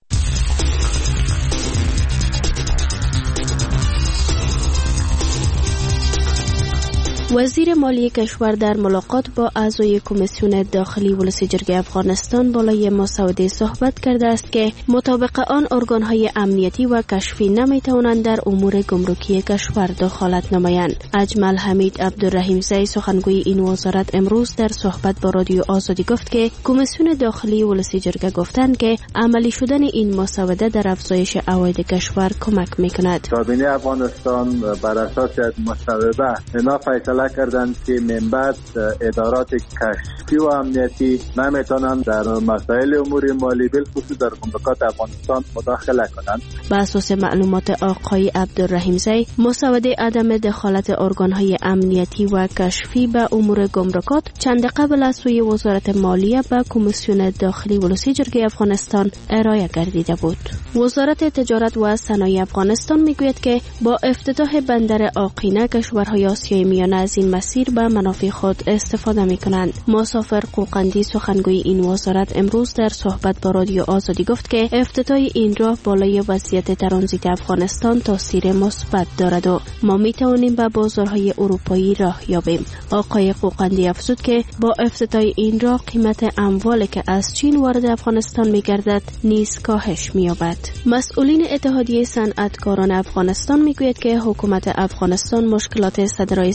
وزیر مالی کشور در ملاقات با اعضای کمیسیون داخلی ولسی جرگه افغانستان بالای مسوده صحبت کرده است که مطابق آن ارگانهای امنیتی و کشفی نمیتوانند در امور گمرکی کشور دخالت نمایند. اجمل حمید عبدالرحیمزی سخنگوی این وزارت امروز در صحبت با رادیو آزادی گفت که کمیسیون داخلی ولسی جرگه گفتند که عملی شدن این مسوده در افزایش عواید کشور کمک میکند. کابینه افغانستان بر اساس مسوده اینا فیصله کردند که من بعد ادارات کشفی و امنیتی نمیتونند در مسائل امور مالی بالخصوص در گمرکات افغانستان مداخله کنند. بر اساس معلومات آقای عبدالرحیمزی، مسوده عدم دخالت ارگانهای امنیتی و کشفی به امور گمرکات چند قبل از سوی وزارت مالیه به کمیسیون داخلی ولسی جرگه افغانستان ارائه گردیده بود. وزارت تجارت و صنایع افغانستان میگوید که با افتتاح بندر آقینه کشورهای آسیای میانه از این مسیر به منافع خود استفاده می کنند. مسافر قوقندی سخنگوی این وزارت امروز در صحبت با رادیو آزادی گفت که افتتاح این راه بالای وضعیت ترانزیت افغانستان تاثیر مثبت دارد و ما می توانیم به بازارهای اروپایی راه یابیم. آقای قوقندی افزود که با افتتاح این راه قیمت اموالی که از چین وارد افغانستان می گردد نیز کاهش می یابد. مسئولین اتحادیه صنعتکاران افغانستان می گوید که حکومت افغانستان مشکلات صدرای صنعتکاران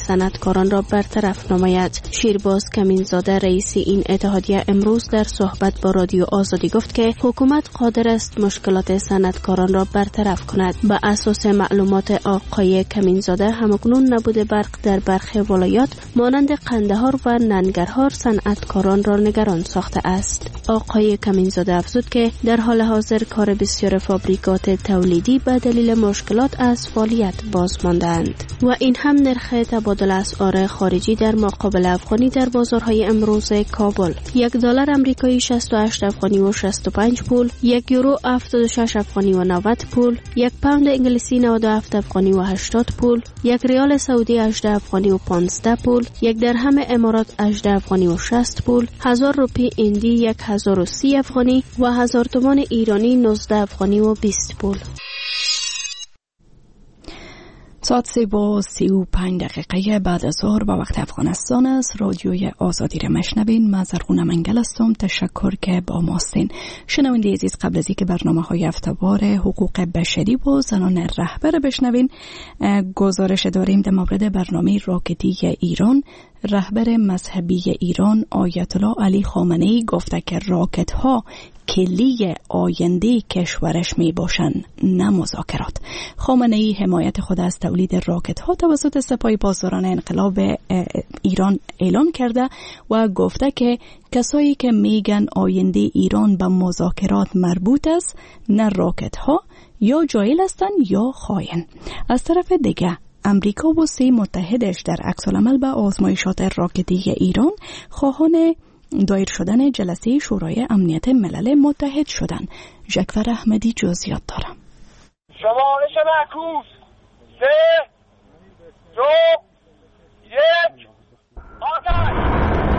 صنعتکاران را برطرف نماید. شیرباز کمینزاده رئیس این اتحادیه امروز در صحبت با رادیو آزادی گفت که حکومت قادر است مشکلات صنعتکاران را برطرف کند. به اساس معلومات آقای کمینزاده همکنون نبود برق در برخی ولایات مانند قندهار و ننگرهار صنعتکاران را نگران ساخته است. آقای کمینزاده افزود که در حال حاضر کار بسیار فابریکات تولیدی به دلیل مشکلات از فعالیت باز ماندند و این هم نرخ تبادل اسعار خارجی در مقابل افغانی در بازارهای امروز کابل: یک دلار آمریکایی شصت و هشت افغانی و شصت و پنج پول، یک یورو هفتاد و شش افغانی و نود پول، یک پوند انگلیسی نود و هفت افغانی و هشتاد پول، یک ریال سعودی هجده افغانی و پانزده پول، یک درهم امارات هجده افغانی و شصت پول، هزار روپی هندی یک هزار و سی افغانی و هزار تومان ایرانی نوزده افغانی و بیست پول. ساعت سه با سی و پنج دقیقه بعد از ظهر به وقت افغانستان است. رادیوی آزادی را مشنوین. من زرغونه منگل هستم. تشکر که با ما هستین. شنونده عزیز، قبل از اینکه برنامه های هفته‌وار حقوق بشری و زنان رهبر بشنوین، گزارش داریم در مورد برنامه راکتی ایران. رهبر مذهبی ایران آیت الله علی خامنه‌ای گفته که راکت ها کلی آینده کشورش می باشند، نه مذاکرات. خامنه‌ای حمایت خود از تولید راکت ها توسط سپاه پاسداران انقلاب ایران اعلام کرده و گفته که کسایی که میگن آینده ایران به مذاکرات مربوط است، نه راکت ها، یا جاهل هستند یا خائن. از طرف دیگه امریکا و سه متحدش در عکس‌العمل به آزمایشات راکتی ایران خواهان دایر شدن جلسه شورای امنیت ملل متحد شدند. جعفر احمدی جزئیات دارم. شمارش معکوس سه دو یک آتش.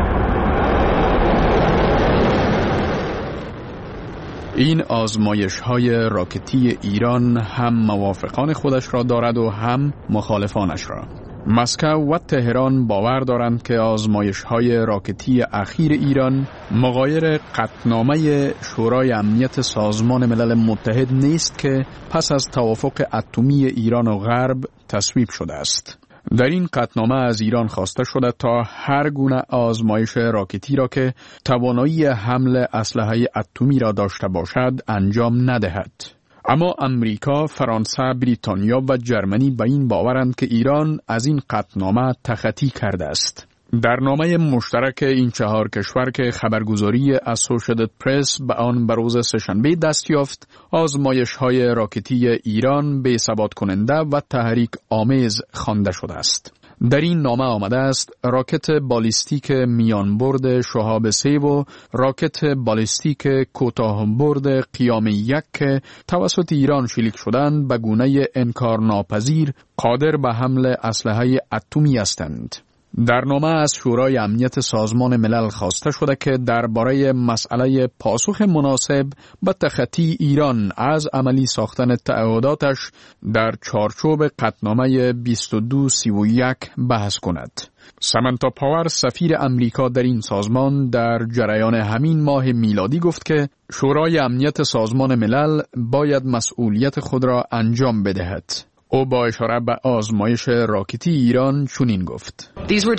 این آزمایش های راکتی ایران هم موافقان خودش را دارد و هم مخالفانش را. مسکو و تهران باور دارند که آزمایش های راکتی اخیر ایران مغایر قطعنامه شورای امنیت سازمان ملل متحد نیست که پس از توافق اتمی ایران و غرب تصویب شده است. در این قطعنامه از ایران خواسته شده تا هر گونه آزمایش راکتی را که توانایی حمل اسلحه اتمی را داشته باشد انجام ندهد. اما امریکا، فرانسه، بریتانیا و جرمنی به این باورند که ایران از این قطعنامه تخطی کرده است. در نامه مشترک این چهار کشور که خبرگزاری اسوشییتد پرس به آن به روز سه‌شنبه دست یافت، آزمایش‌های راکتی ایران بی‌ثبات کننده و تحریک آمیز خوانده شده است. در این نامه آمده است راکت بالیستیک میان برد شهاب سه و راکت بالیستیک کوتاه برد قیام یک که توسط ایران شلیک شدند به گونه انکارناپذیر قادر به حمل اسلحه اتمی هستند. در نامه از شورای امنیت سازمان ملل خواسته شده که درباره مسئله پاسخ مناسب به تخطی ایران از عملی ساختن تعهداتش در چارچوب قطعنامه بیست و دو سی و یک بحث کند. سامانتا پاور سفیر امریکا در این سازمان در جریان همین ماه میلادی گفت که شورای امنیت سازمان ملل باید مسئولیت خود را انجام بدهد. او با اشاره به آزمایش راکتی ایران چنین گفت: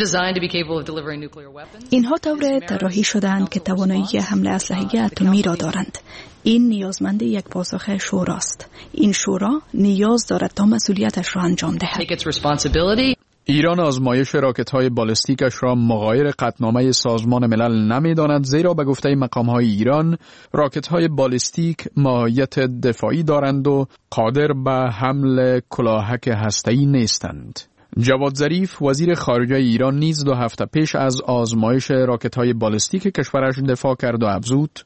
اینها طور طراحی شدند که توانایی حمل اسلحه اتمی را دارند. این نیازمند یک پاسخ شوراست. این شورا نیاز دارد تا مسئولیتش را انجام دهد. ایران آزمایش راکت‌های بالستیکش را مغایر قطعنامه سازمان ملل نمی‌داند، زیرا به گفته مقام‌های ایران راکت‌های بالستیک ماهیت دفاعی دارند و قادر به حمل کلاهک هسته‌ای نیستند. جواد ظریف وزیر خارجه ایران نیز دو هفته پیش از آزمایش راکت‌های بالستیک کشورش دفاع کرد و افزود: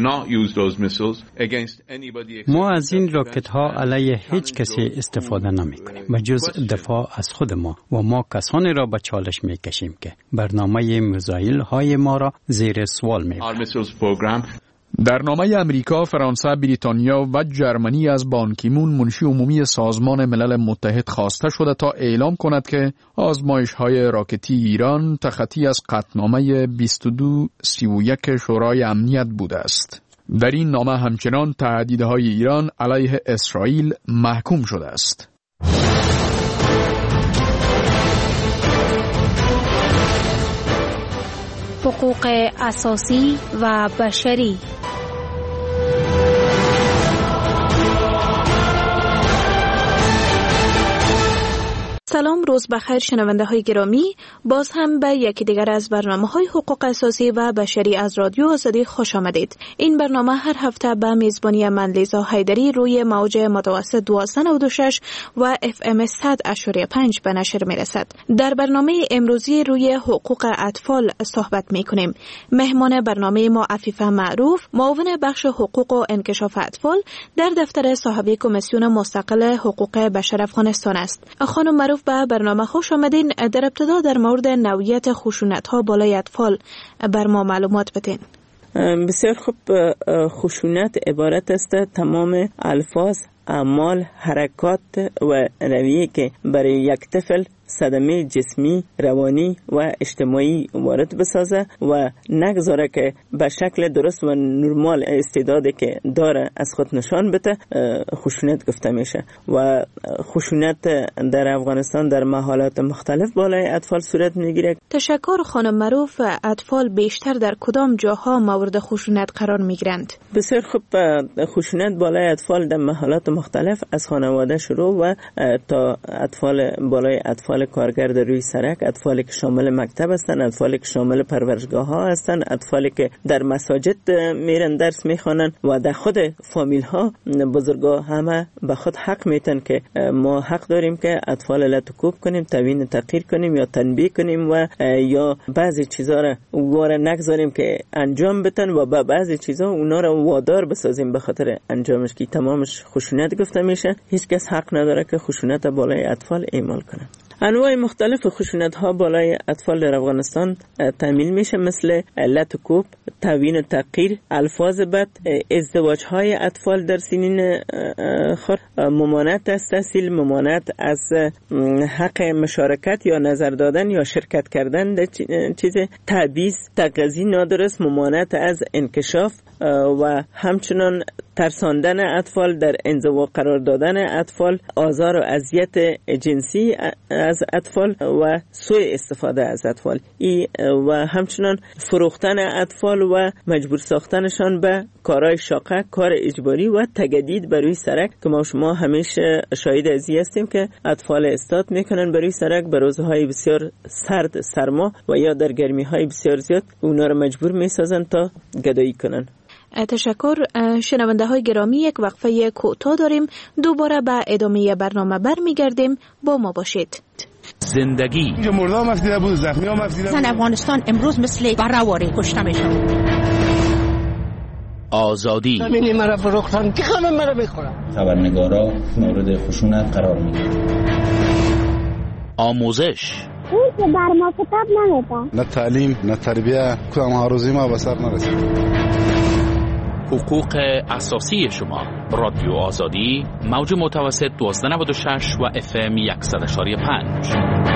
ما از این راکت ها علیه هیچ کسی استفاده نمی کنیم و جز دفاع از خود ما و ما کسانی را به چالش می کشیم که برنامه میزایل های ما را زیر سوال می برند. در نامه امریکا، فرانسه، بریتانیا و جرمنی از بان کی مون منشی عمومی سازمان ملل متحد خواسته شده تا اعلام کند که آزمایش‌های راکتی ایران تخطی از قطعنامه بیست و دو سی و یک شورای امنیت بوده است. در این نامه همچنان تهدیدهای ایران علیه اسرائیل محکوم شده است. حقوق اساسی و بشری. سلام، روز بخیر شنونده های گرامی. باز هم به یکی دیگر از برنامه های حقوق اساسی و بشری از رادیو آزادی خوش آمدید. این برنامه هر هفته به میزبانی من لیزا حیدری روی موج متوسط دوازده نود و شش و اف ام صد اشاری پنج به نشر می رسد. در برنامه امروزی روی حقوق اطفال صحبت می کنیم. مهمان برنامه ما عفیفه معروف، معاون بخش حقوق و انکشاف اطفال در دفتر صاحبی کمیسیون مستقل حقوق بشر افغانستان است. خانم معروف به برنامه خوش آمدین. در ابتدا در مورد نوعیت خشونت‌ها بالای اطفال بر ما معلومات بدین. بسیار خوب. خشونت عبارت است تمام الفاظ، اعمال، حرکات و رویه که برای یک طفل صدمه جسمی، روانی و اجتماعی وارد بسازه و نگذاره که به شکل درست و نرمال استعدادی که داره از خود نشان بده، خشونت گفته میشه. و خشونت در افغانستان در محالات مختلف بالای اطفال صورت میگیره. تشکر خانم معروف. اطفال بیشتر در کدام جاها مورد خشونت قرار میگیرند؟ بسیار خوب. خشونت بالای اطفال در محالات مختلف از خانواده شروع و تا اطفال بالای اطفال کارگر روی سرک، اطفالی که شامل مکتب هستند، اطفالی که شامل پرورشگاه ها هستند، اطفالی که در مساجد میرن درس میخوانند و در خود فامیل ها بزرگا همه به خود حق میتن که ما حق داریم که اطفال لتکوب کنیم، توهین تحقیر کنیم یا تنبیه کنیم و یا بعضی چیزا را واره نگذاریم که انجام بدن و با بعضی چیزا اونا را وادار بسازیم به خاطر انجامش، که تمامش خشونت گفته میشه. هیچ کس حق نداره که خشونت بالای اطفال اعمال کنه. انواع مختلف خشونت ها بالای اطفال در افغانستان تعمیل میشه، مثل لتکوب، توهین و تحقیر، الفاظ بد، ازدواج های اطفال در سنین خرد، ممانعت از تحصیل، ممانعت از حق مشارکت یا نظر دادن یا شرکت کردن در چیز، تعویض، تغذیه نادرست، ممانعت از انکشاف و همچنان ترساندن اطفال، در انزوا قرار دادن اطفال، آزار و اذیت جنسی از اطفال و سوء استفاده از اطفال ای و همچنان فروختن اطفال و مجبور ساختنشان به کارهای شاقه، کار اجباری و تجدید بر روی سرک، که ما شما همیشه شاهد ازی هستیم که اطفال استاد میکنن بر روی سرک به روزهای بسیار سرد، سرما و یا در گرمی های بسیار زیاد اونا رو مجبور میسازن تا گدایی کنن. تشکر. شنونده های گرامی، یک وقفه کوتاه داریم، دوباره به ادامه برنامه برمیگردیم. با ما باشید. زندگی اینجا مردا مفدیده بود، زخمی ها مفدیده بود. زن افغانستان امروز مثل برهواری کشته میشن. آزادی زمینی مرا فروختن که همه مرا میخورن. خبرنگارا مورد خشونت قرار میگیرن. آموزش اون که بر ما کتاب نمیدن، نه تعلیم نه تربیه، کدام ها روزی ما به سر نرسید. حقوق اساسی شما. رادیو آزادی، موج متوسط دوازده نود و شش و اف ام صد و پنج.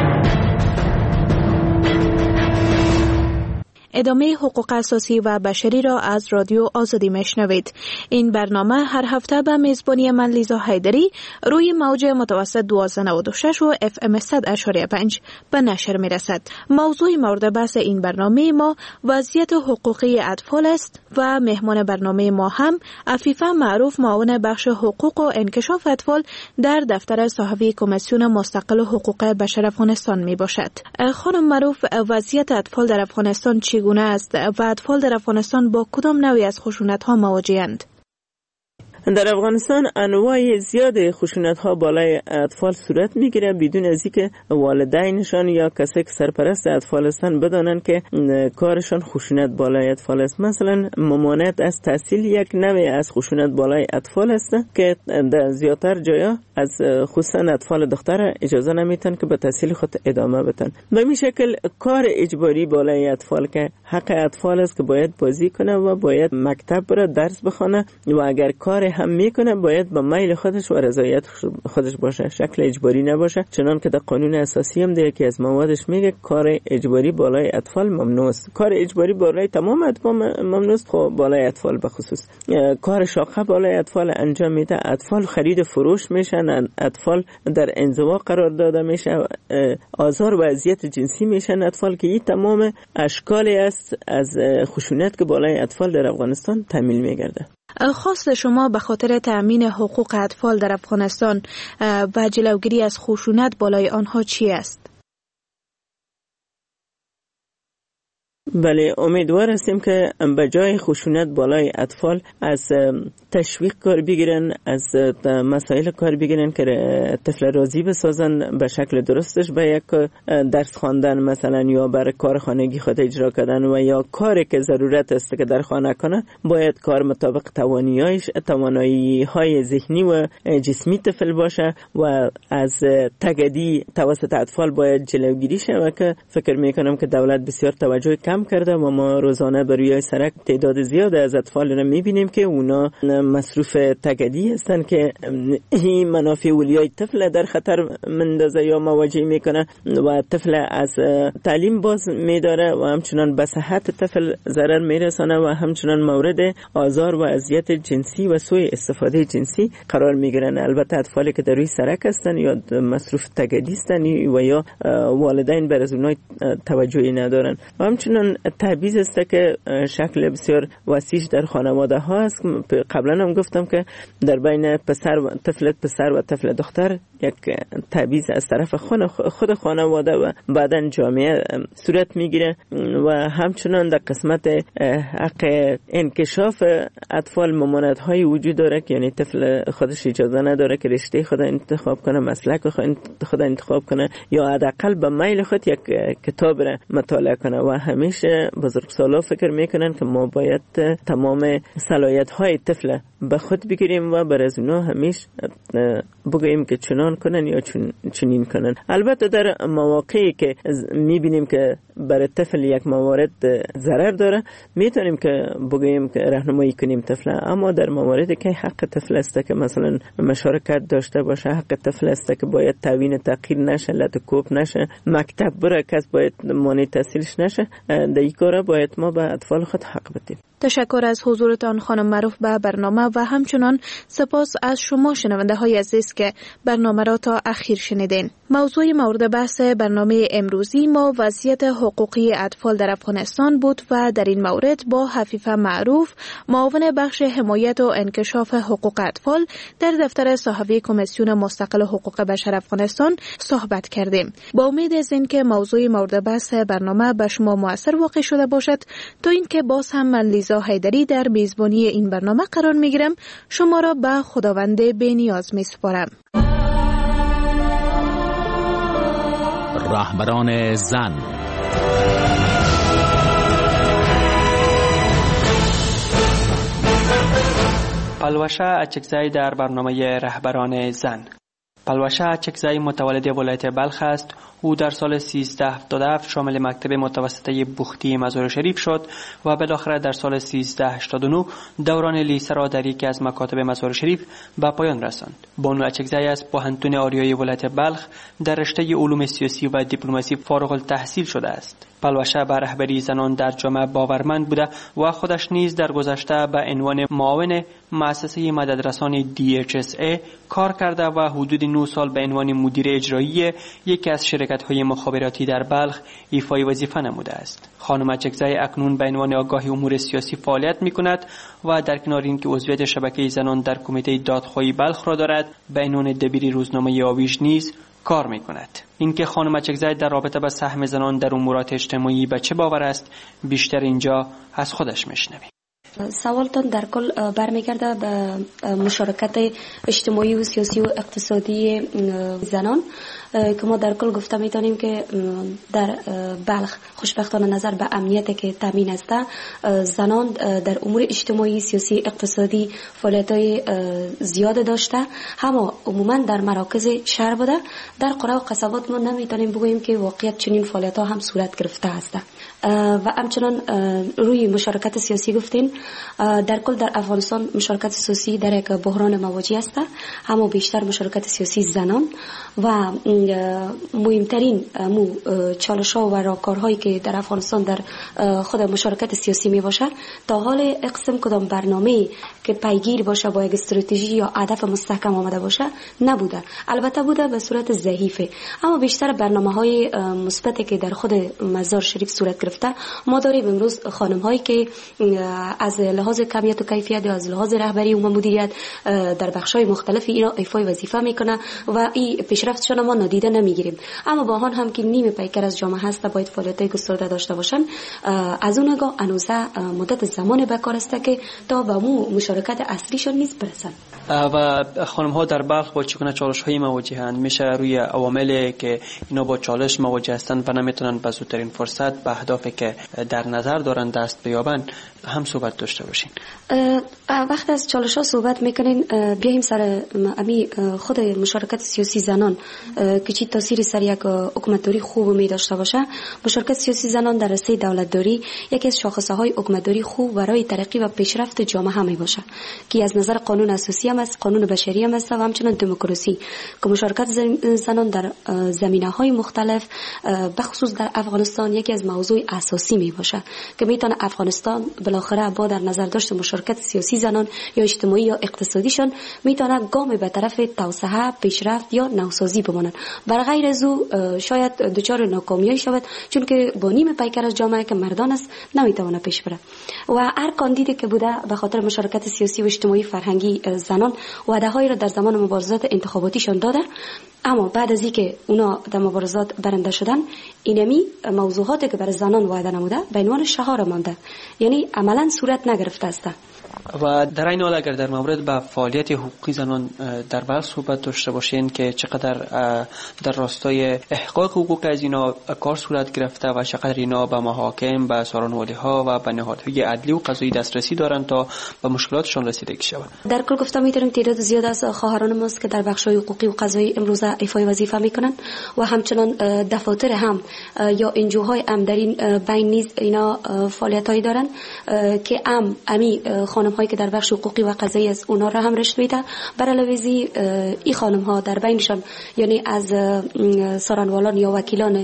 ادامه حقوق اساسی و بشری را از رادیو آزادی میشنوید. این برنامه هر هفته به میزبانی من لیزا حیدری روی موج متوسط دوازده نود و شش و اف ام صد و پنج به نشر می رسد. موضوع مورد بحث این برنامه ما وضعیت حقوقی اطفال است و مهمان برنامه ما هم عفیفه معروف، معاون بخش حقوق و انکشاف اطفال در دفتر صاحبی کمیسیون مستقل حقوق بشر افغانستان می باشد. خانم معروف، وضعیت اطفال در افغانستان چی گونه است و اطفال در افغانستان با کدام نوعی از خشونت ها مواجه‌اند؟ در افغانستان انواع زیاد خشونت ها بالای اطفال صورت میگیره بدون از اینکه والدینشان یا کسی که سرپرست اطفال هستند بدانن که کارشان خشونت بالای اطفال است. مثلا ممانعت از تحصیل یک نوع از خشونت بالای اطفال است که در زیادتر جایا از خصوصا اطفال دختر اجازه نمیتن که به تحصیل خود ادامه بدن. به این شکل کار اجباری بالای اطفال که حق اطفال است که باید بازی کنه و باید مکتب بره، درس بخونه و اگر کار هم میکنه باید با میل خودش و رضایت خودش باشه، شکل اجباری نباشه، چنان که در قانون اساسی هم دیگه که از موادش میگه کار اجباری بالای اطفال ممنوع است. کار اجباری بالای تمام اطفال ممنوع است، خب بالای اطفال به خصوص کار شاقه بالای اطفال انجام میده، اطفال خرید فروش میشن، اطفال در انزوا قرار داده میشه، آزار و اذیت جنسی میشن اطفال، که این تمام اشکالی است از خشونت که بالای اطفال در افغانستان تحمیل میگرده. خواست شما به خاطر تأمین حقوق اطفال در افغانستان و جلوگیری از خشونت بالای آنها چی است؟ بله، امیدوار هستیم که به جای خشونت بالای اطفال از تشویق کار بگیرن، از مسائل کار بگیرن که طفل راضی بسازن به شکل درستش، به یک درس خواندن مثلا یا برای کار خانگی خود اجرا کردن و یا کاری که ضرورت است که در خانه کنه باید کار مطابق تواناییش توانایی های ذهنی و جسمی طفل باشه و از تگدی توسط اطفال باید جلوگیری شه، که فکر میکنم که دولت بسیار توجه کم کرده و ما روزانه بر روی سرک تعداد زیاد از اطفال را میبینیم که اونا مصروف تگدی هستن که این منافع اولیای طفل در خطر مندازه یا مواجه میکنه و طفل از تعلیم باز میداره و همچنان به صحت طفل ضرر میرسانه و همچنان مورد آزار و اذیت جنسی و سوء استفاده جنسی قرار میگیرن. البته اطفالی که در روی سرک هستن یا مصروف تگدی هستن و یا والدین بر از اونها توجهی ندارن و همچنان تبعیض است که شکل بسیار وسیع در خانواده ها است. قبلا هم گفتم که در بین پسر و طفل پسر و طفل دختر یک تبعیض از طرف خود خانواده و بعداً جامعه صورت میگیره و همچنان در قسمت حق انکشاف اطفال ممانعت‌های وجود داره که یعنی طفل خودش اجازه نداره که رشته خود انتخاب کنه، مسلک خود انتخاب کنه یا حداقل به میل خود یک کتاب را مطالعه کنه و همیشه بزرگسالا فکر میکنن که ما باید تمام صلاحیت‌های طفل به خود بگیریم و بر از اونها همیشه بگوییم که چنان کنن یا چن چنین کنن. البته در مواقعی که میبینیم که برای طفل یک موارد ضرر داره میتونیم که بگوییم که راهنمایی کنیم طفل، اما در مواردی که حق طفل است که مثلا مشارکت داشته باشه، حق طفل است که باید تعوین تغییر نشه، لطکوب نشه، مکتب بره کس باید مانع تحصیلش نشه، در این کار باید ما به اطفال خود حق بدیم. تشکر از حضورتان خانم معروف به برنامه و همچنان سپاس از شما شنونده های عزیز که برنامه را تا اخیر شنیدین. موضوع مورد بحث برنامه امروزی ما وضعیت حقوقی اطفال در افغانستان بود و در این مورد با حفیفه معروف معاون بخش حمایت و انکشاف حقوق اطفال در دفتر صحفی کمیسیون مستقل حقوق بشر افغانستان صحبت کردیم. با امید از اینکه موضوع مورد بحث برنامه به شما مؤثر واقع شده باشد، تا اینکه باز هم من لیزا حیدری در میزبانی این برنامه قرار میگیرم، شما را به خداوند بی‌نیاز میسپارم. رهبران زن. پلوشه اچکزی در برنامه رهبران زن. پلوشه اچکزی متولد ولایت بلخ است. او در سال سیزده هفتاد و هفت شامل مکتب متوسطه بوختی مزار شریف شد و بالاخره در سال سیزده هشتاد و نه دوران لیسه را در یکی از مکاتب مزار شریف به پایان رساند. بانو اچکزی از پوهنتون آریایی ولایت بلخ در رشته علوم سیاسی و دیپلماسی فارغ التحصیل شده است. پلوشه به رهبری زنان در جامعه باورمند بوده و خودش نیز در گذشته به عنوان معاون مؤسسه مددرسان دی اچ اس ای کار کرده و حدود نه سال به عنوان مدیر اجرایی یکی از شرکت‌های مخابراتی در بلخ ایفای وظیفه نموده است. خانم اچکزی اکنون به عنوان آگاه امور سیاسی فعالیت می‌کند و در کنار اینکه عضویت شبکه زنان در کمیته دادخواهی بلخ را دارد، به عنوان دبیر روزنامه آویژ نیز کار می‌کند. اینکه خانم اچکزی در رابطه با سهم زنان در امورات اجتماعی به چه باور است، بیشتر اینجا از خودش می‌شنویم. سوالتان در کل برمیگرده به مشارکت اجتماعی و سیاسی و اقتصادی زنان که ما در کل گفته میتونیم که در بلخ خوشبختانه نظر به امنیتی که تامین است، زنان در امور اجتماعی، سیاسی، اقتصادی فعالیت‌های زیاد داشته، اما عموما در مراکز شهر بوده. در قرى و قصبات ما نمیتونیم بگوییم که واقعیت چنین فعالیت‌ها هم صورت گرفته است. و همچنان روی مشارکت سیاسی گفتین، در کل در افغانستان مشارکت سیاسی در یک بحران مواجه است، اما بیشتر مشارکت سیاسی زنان و مهمترین مو چالش‌ها و راهکارهایی که در افغانستان در خود مشارکت سیاسی می باشه تا حال اقسم کدام برنامه که پیگیر باشه با یک استراتژی یا هدف مستحکم آمده باشه نبوده. البته بوده به صورت ضعیفه، اما بیشتر برنامه‌های مثبتی که در خود مزار شریف صورت گرفته ما داریم امروز خانم هایی که از لحاظ کمیت و کیفیت یا از لحاظ رهبری و مدیریت در بخش‌های مختلف اینا ایفای وظیفه میکنه و این پیشرفتشون ما نادیده نمیگیریم. اما با آن هم که نیمه پیکر از جامعه هست باید فعالیت‌های گسترده داشته باشن، از اون نگاه انوزه مدت زمان بکار است که تا به مو مشارکت اصلیشون نیز برسن. و خانم ها در بلخ با چگونه چالش های مواجهند؟ میشه روی عواملی که اینا با چالش مواجه هستند و نمیتونن به زودترین فرصت به اهدافی که در نظر دارن دست بیابن هم صحبت داشته باشین؟ وقت از چالش ها صحبت میکنین بیایم سر امی خود مشارکت سیاسی زنان که چی تاثیری سر یک حکومتداری خوب می داشته باشه. مشارکت سیاسی زنان در رشته دولتداری یکی از شاخصه های حکومتداری خوب برای ترقی و پیشرفت جامعه هم می باشه که از نظر قانون اساسی هم است، قانون بشری هم است و همچنین دموکراسی که مشارکت زنان در زمینه های مختلف بخصوص در افغانستان یکی از موضوع اساسی می باشه که میتونه افغانستان بالاخره با در نظر داشت مشارکت سیاسی زنان یا اجتماعی یا اقتصادیشان میتونه گام به طرف توسعه، پیشرفت یا نوسازی بمانند. بر غیر از او شاید دچار ناکامی شود چون که با نیم پیکر از جامعه که مردان است نمیتونه پیش بره و هر کاندیدی که بوده به خاطر مشارکت سیاسی و اجتماعی فرهنگی زنان وعده‌هایی را در زمان مبارزات انتخاباتیشان داده، اما بعد از اینکه اونا در مبارزات برنده شدن اینمی موضوعاتی که برای زنان وعده نموده به عنوان شعار مانده، یعنی عملا صورت نگرفته است. و در این حال اگر در مورد به فعالیت حقوقی زنان در بلخ صحبت داشته باشین که چقدر در راستای احقاق حقوق از اینا کار صورت گرفته و چقدر اینا به محاکم، به سارانوالی ها و به نهادهای عدلی و قضایی دسترسی دارن تا به مشکلاتشان رسیدگی شود. در کل گفتم میتونیم تعداد زیاد از خواهران ماست که در بخش‌های حقوقی و قضایی امروز ایفای وظیفه میکنن و همچنان دفاتر هم یا انجوهای هم در این بین نیز اینا فعالیتایی دارن که ام امی خانم هایی که در بخش حقوقی و قضایی از اونا را هم رشد میده. بر علاوه از این خانم ها در بینشان یعنی از سارانوالان یا وکیلان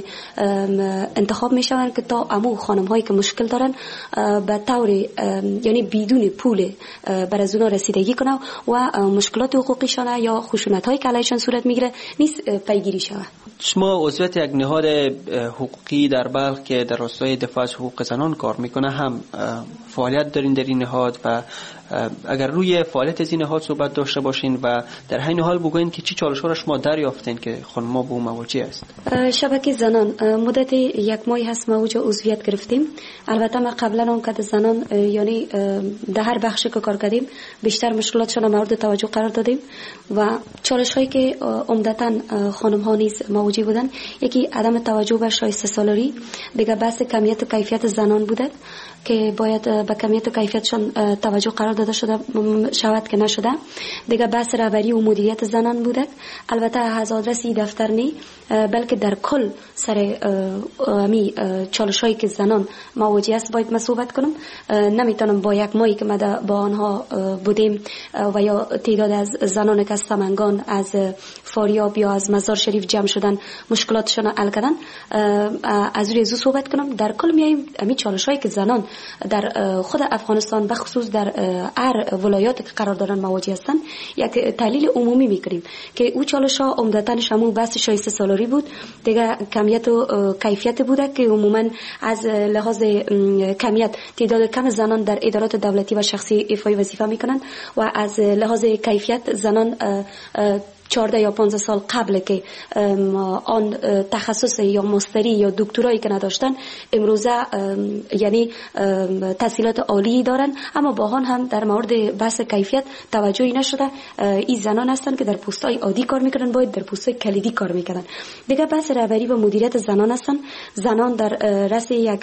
انتخاب میشوند که تا امو خانم هایی که مشکل دارن به طور یعنی بدون پول بر از اونا رسیدگی کنه و مشکلات حقوقیشان یا خشونت هایی که علیشان صورت میگیره نیست پیگیری شود. شما عضویت یک نهاد حقوقی در بلخ که در راستای دفاع از حقوق زنان کار میکنه هم فعالیت دارین در این نهاد و اگر روی فعالیت از این نهاد صحبت داشته باشین و در همین حال بگوین که چی چالش‌ها را شما دریافتین که خانم‌ها با مواجه است؟ شبکه زنان مدت یک ماه هست ما اوجا عضویت گرفتیم. البته ما قبلا هم که زنان یعنی در هر بخشی که کار کردیم بیشتر مشکلاتشون مورد توجه قرار دادیم و چالش‌هایی که عمدتاً خانم‌ها نیز مواجه بودن یکی عدم توجه به شایسته سالاری، دیگه بحث کمیت و کیفیت زنان بوده که باید به کمیت و کیفیتشان توجه قرار داده شده شود که نشده، دیگه بحث رهبری و مدیریت زنان بوده. البته از آدرس دفتر نی بلکه در کل سر امی چالش‌هایی که زنان مواجه است باید من صحبت کنم. نمیتونم با یک ماهی که ما با آنها بودیم و یا تعداد از زنان که از سمنگان، از فاریاب یا از مزار شریف جمع شدن مشکلاتشون حل کردن از روی زو صحبت کنم. در کل میایم امی چالش‌هایی که زنان در خود افغانستان بخصوص در هر ولایات که قرار دارن مواجه هستن یک تحلیل عمومی میکنیم که او چالش‌ها عمدتاً شامل بحث شایسته سالاری بود، دیگه کمیت و کیفیت بوده که عموما از لحاظ کمیت تعداد کم زنان در ادارات دولتی و شخصی ایفای وظیفه میکنن و از لحاظ کیفیت زنان چهارده یا پانزده سال قبل که آن تخصص یا ماستری یا دکترایی که نداشتن امروزه یعنی تحصیلات عالی دارن، اما با آن هم در مورد بحث کیفیت توجهی نشده. این زنان هستن که در پست‌های عادی کار میکنن، باید در پست‌های کلیدی کار میکنن. دیگه بحث رهبری و مدیریت زنان هستن. زنان در رأس یک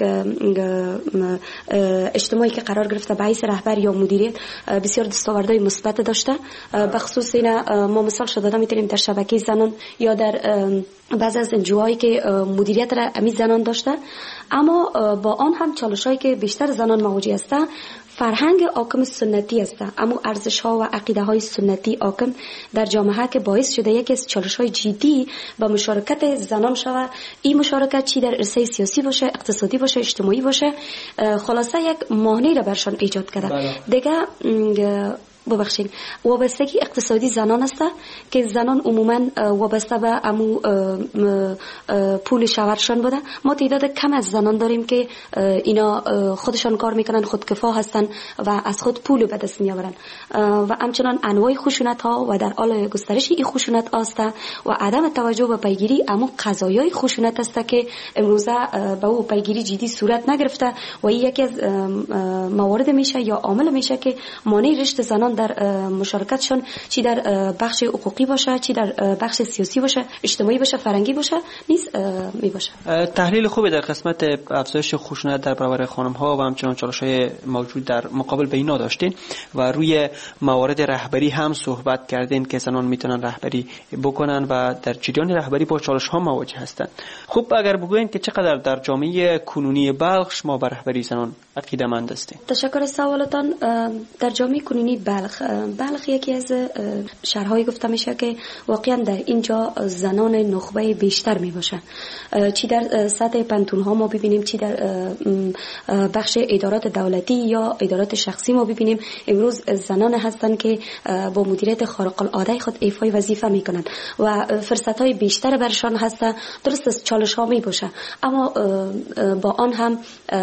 اجتماعی که قرار گرفته به حیث رهبر یا مدیریت بسیار دستاوردهای مثبت داشته. بخصوص اینا ما مثال شده میتونیم در شبکه زنان یا در بعضی از انجوهایی که مدیریت را امی زنان داشته، اما با آن هم چالش‌هایی که بیشتر زنان مواجه هستند فرهنگ حاکم سنتی است، اما ارزش ها و عقیده های سنتی حاکم در جامعه که باعث شده یکی از چالش های جدی با مشارکت زنان شود. این مشارکت چی در عرصه سیاسی باشه، اقتصادی باشه، اجتماعی باشه، خلاصه یک مانعی را برشان ایجاد کرده. دیگه ببخشید وابستگی اقتصادی زنان است که زنان عموما وابسته به امو پول شوهرشان بوده. ما تعداد کم از زنان داریم که اینا خودشان کار میکنن، خودکفا هستن و از خود پول به دست میآورن و همچنان انواع خشونت ها و در حال گسترش این خشونت است و عدم توجه به پیگیری امو قضایای خشونت است که امروزه به او پیگیری جدی صورت نگرفته و این یکی از موارد میشه یا عامل میشه که مانع رشد زنان در مشارکتشون چی در بخش حقوقی باشه، چی در بخش سیاسی باشه، اجتماعی باشه، فرهنگی باشه نیست می باشه. تحلیل خوبی در قسمت افزایش خشونت در برابر خانم ها و همچنان چالش‌های موجود در مقابل به اینا داشتین و روی موارد رهبری هم صحبت کردین که زنان میتونن رهبری بکنن و در جریان رهبری با چالش ها مواجه هستند. خب اگر بگوین که چقدر در جامعه کنونی بلخ شما بر رهبری زنان عقیده‌مند هستین؟ تشکر از سوالتان. در جامعه کنونی بلخ بلخ یکی از شهرهای گفته میشه که واقعا در اینجا زنان نخبه بیشتر می باشه. چی در سطح پنتون ها ما ببینیم، چی در بخش ادارات دولتی یا ادارات شخصی ما ببینیم، امروز زنان هستن که با مدیریت خارق العاده خود ایفای وظیفه میکنن و فرصت های بیشتر برشان هست. درست است چالش ها می باشه، اما با آن هم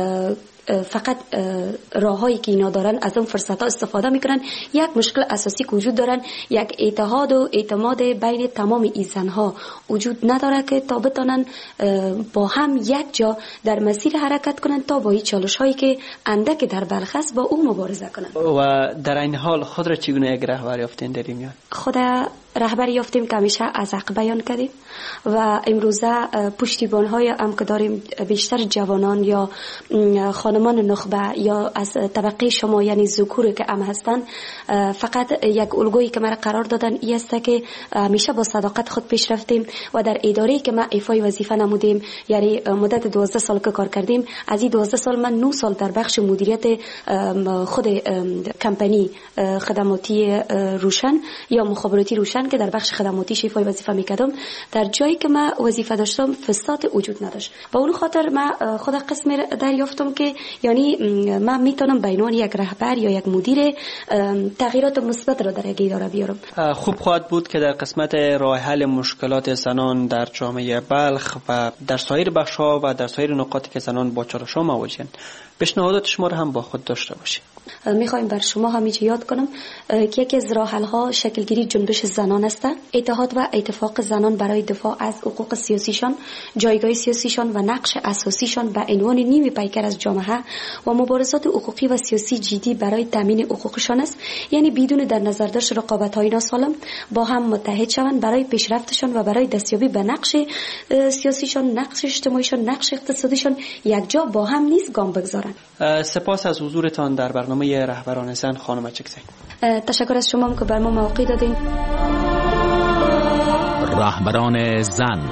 فقط راههایی که اینا دارن از اون فرصت ها استفاده میکنن. یک مشکل اساسی که وجود دارن، یک اتحاد و اعتماد بین تمام این زنها وجود نداره که تا بتونن با هم یک جا در مسیر حرکت کنن تا با این چالش هایی که اندک در بلخ است با اون مبارزه کنن. و در این حال خود را چگونه یک رهبر یافتین در این میان؟ خود رهبر یافتیم که همیشه از حق بیان کردیم و امروزه پشتیبان های هم که داریم بیشتر جوانان یا خانمان نخبه یا از طبقه شما یعنی ذکور که هم هستن. فقط یک الگویی که مرا قرار دادن این است که همیشه با صداقت خود پیش رفتیم و در اداره‌ای که ما ایفای وظیفه نمودیم، یعنی مدت دوازده سال که کار کردیم، از این دوازده سال من نه سال در بخش مدیریت خود کمپانی خدماتی روشن یا مخابراتی روشن که در بخش خدماتی ایفای وظیفه میکردم، در جایی که ما وظیفه داشتم فساد وجود نداشت. با اون خاطر ما خود قسم دریافتم که یعنی من میتونم به عنوان یک رهبر یا یک مدیر تغییرات مثبت را در یک اداره بیارم. خوب خواهد بود که در قسمت راه حل مشکلات زنان در جامعه بلخ و در سایر بخش‌ها و در سایر نقاطی که زنان با چالش‌ها مواجهند پیشنهادات شما را هم با خود داشته باشید. میخوایم بر شما همیشه یاد کنم که یکی از راه حل‌ها شکلگیری جنبش زنان است. اتحاد و اتفاق زنان برای دفاع از حقوق سیاسیشان، جایگاه سیاسیشان و نقش اساسیشان به عنوان نیمه پیکر از جامعه و مبارزات حقوقی و سیاسی جدی برای تامین حقوقشان است. یعنی بدون در نظر داشت رقابت‌های ناسالم با هم متحد شوند برای پیشرفتشان و برای دستیابی به نقش سیاسیشان، نقش اجتماعیشان، نقش اقتصادیشان یک جا با هم نیز گام بگذارند. سپاس از حضورتان در برنامه رهبران زن خانم اچکزی. تشکر از شما که بر ما موقع دادین. رهبران زن.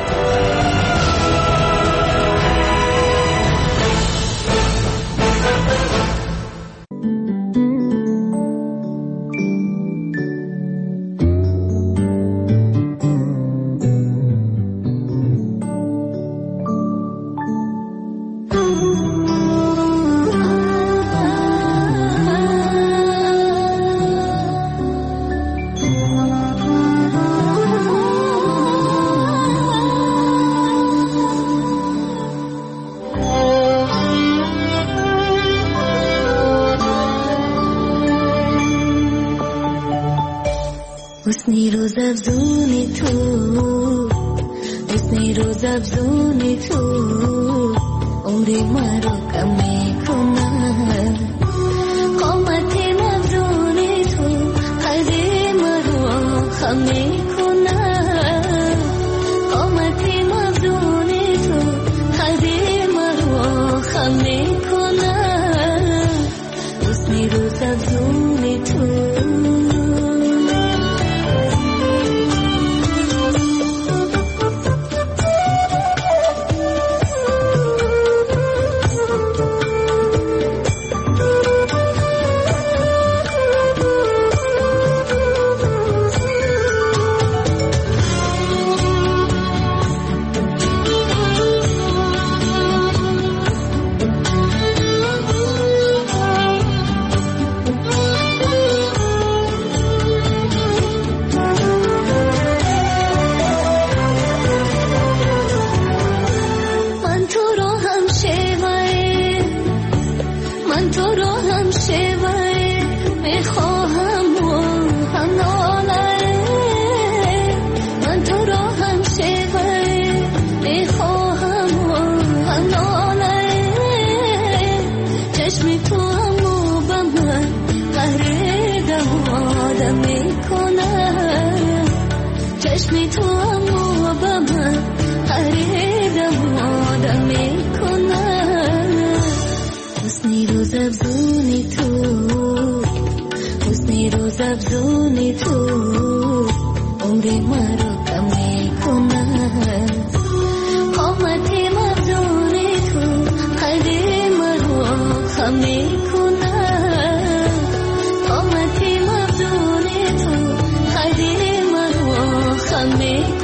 حسنی روز افزونی تو، حسنی روز افزونی تو، عمری مرا کم میکنه. قامت افزونی تو، قدر مرا خم میکنه. قامت افزونی تو، قدر مرا خم میکنه. حسنی روز افزونی تو. چشم تو اما به من خریدم آدم میکنم حسنی روز افزونی تو حسنی روز افزونی تو عمری مرا کم میکنم قامتی مفزونی تو قدی مرا خم میکنم قامتی مفزونی تو قدی مرا خم میکنم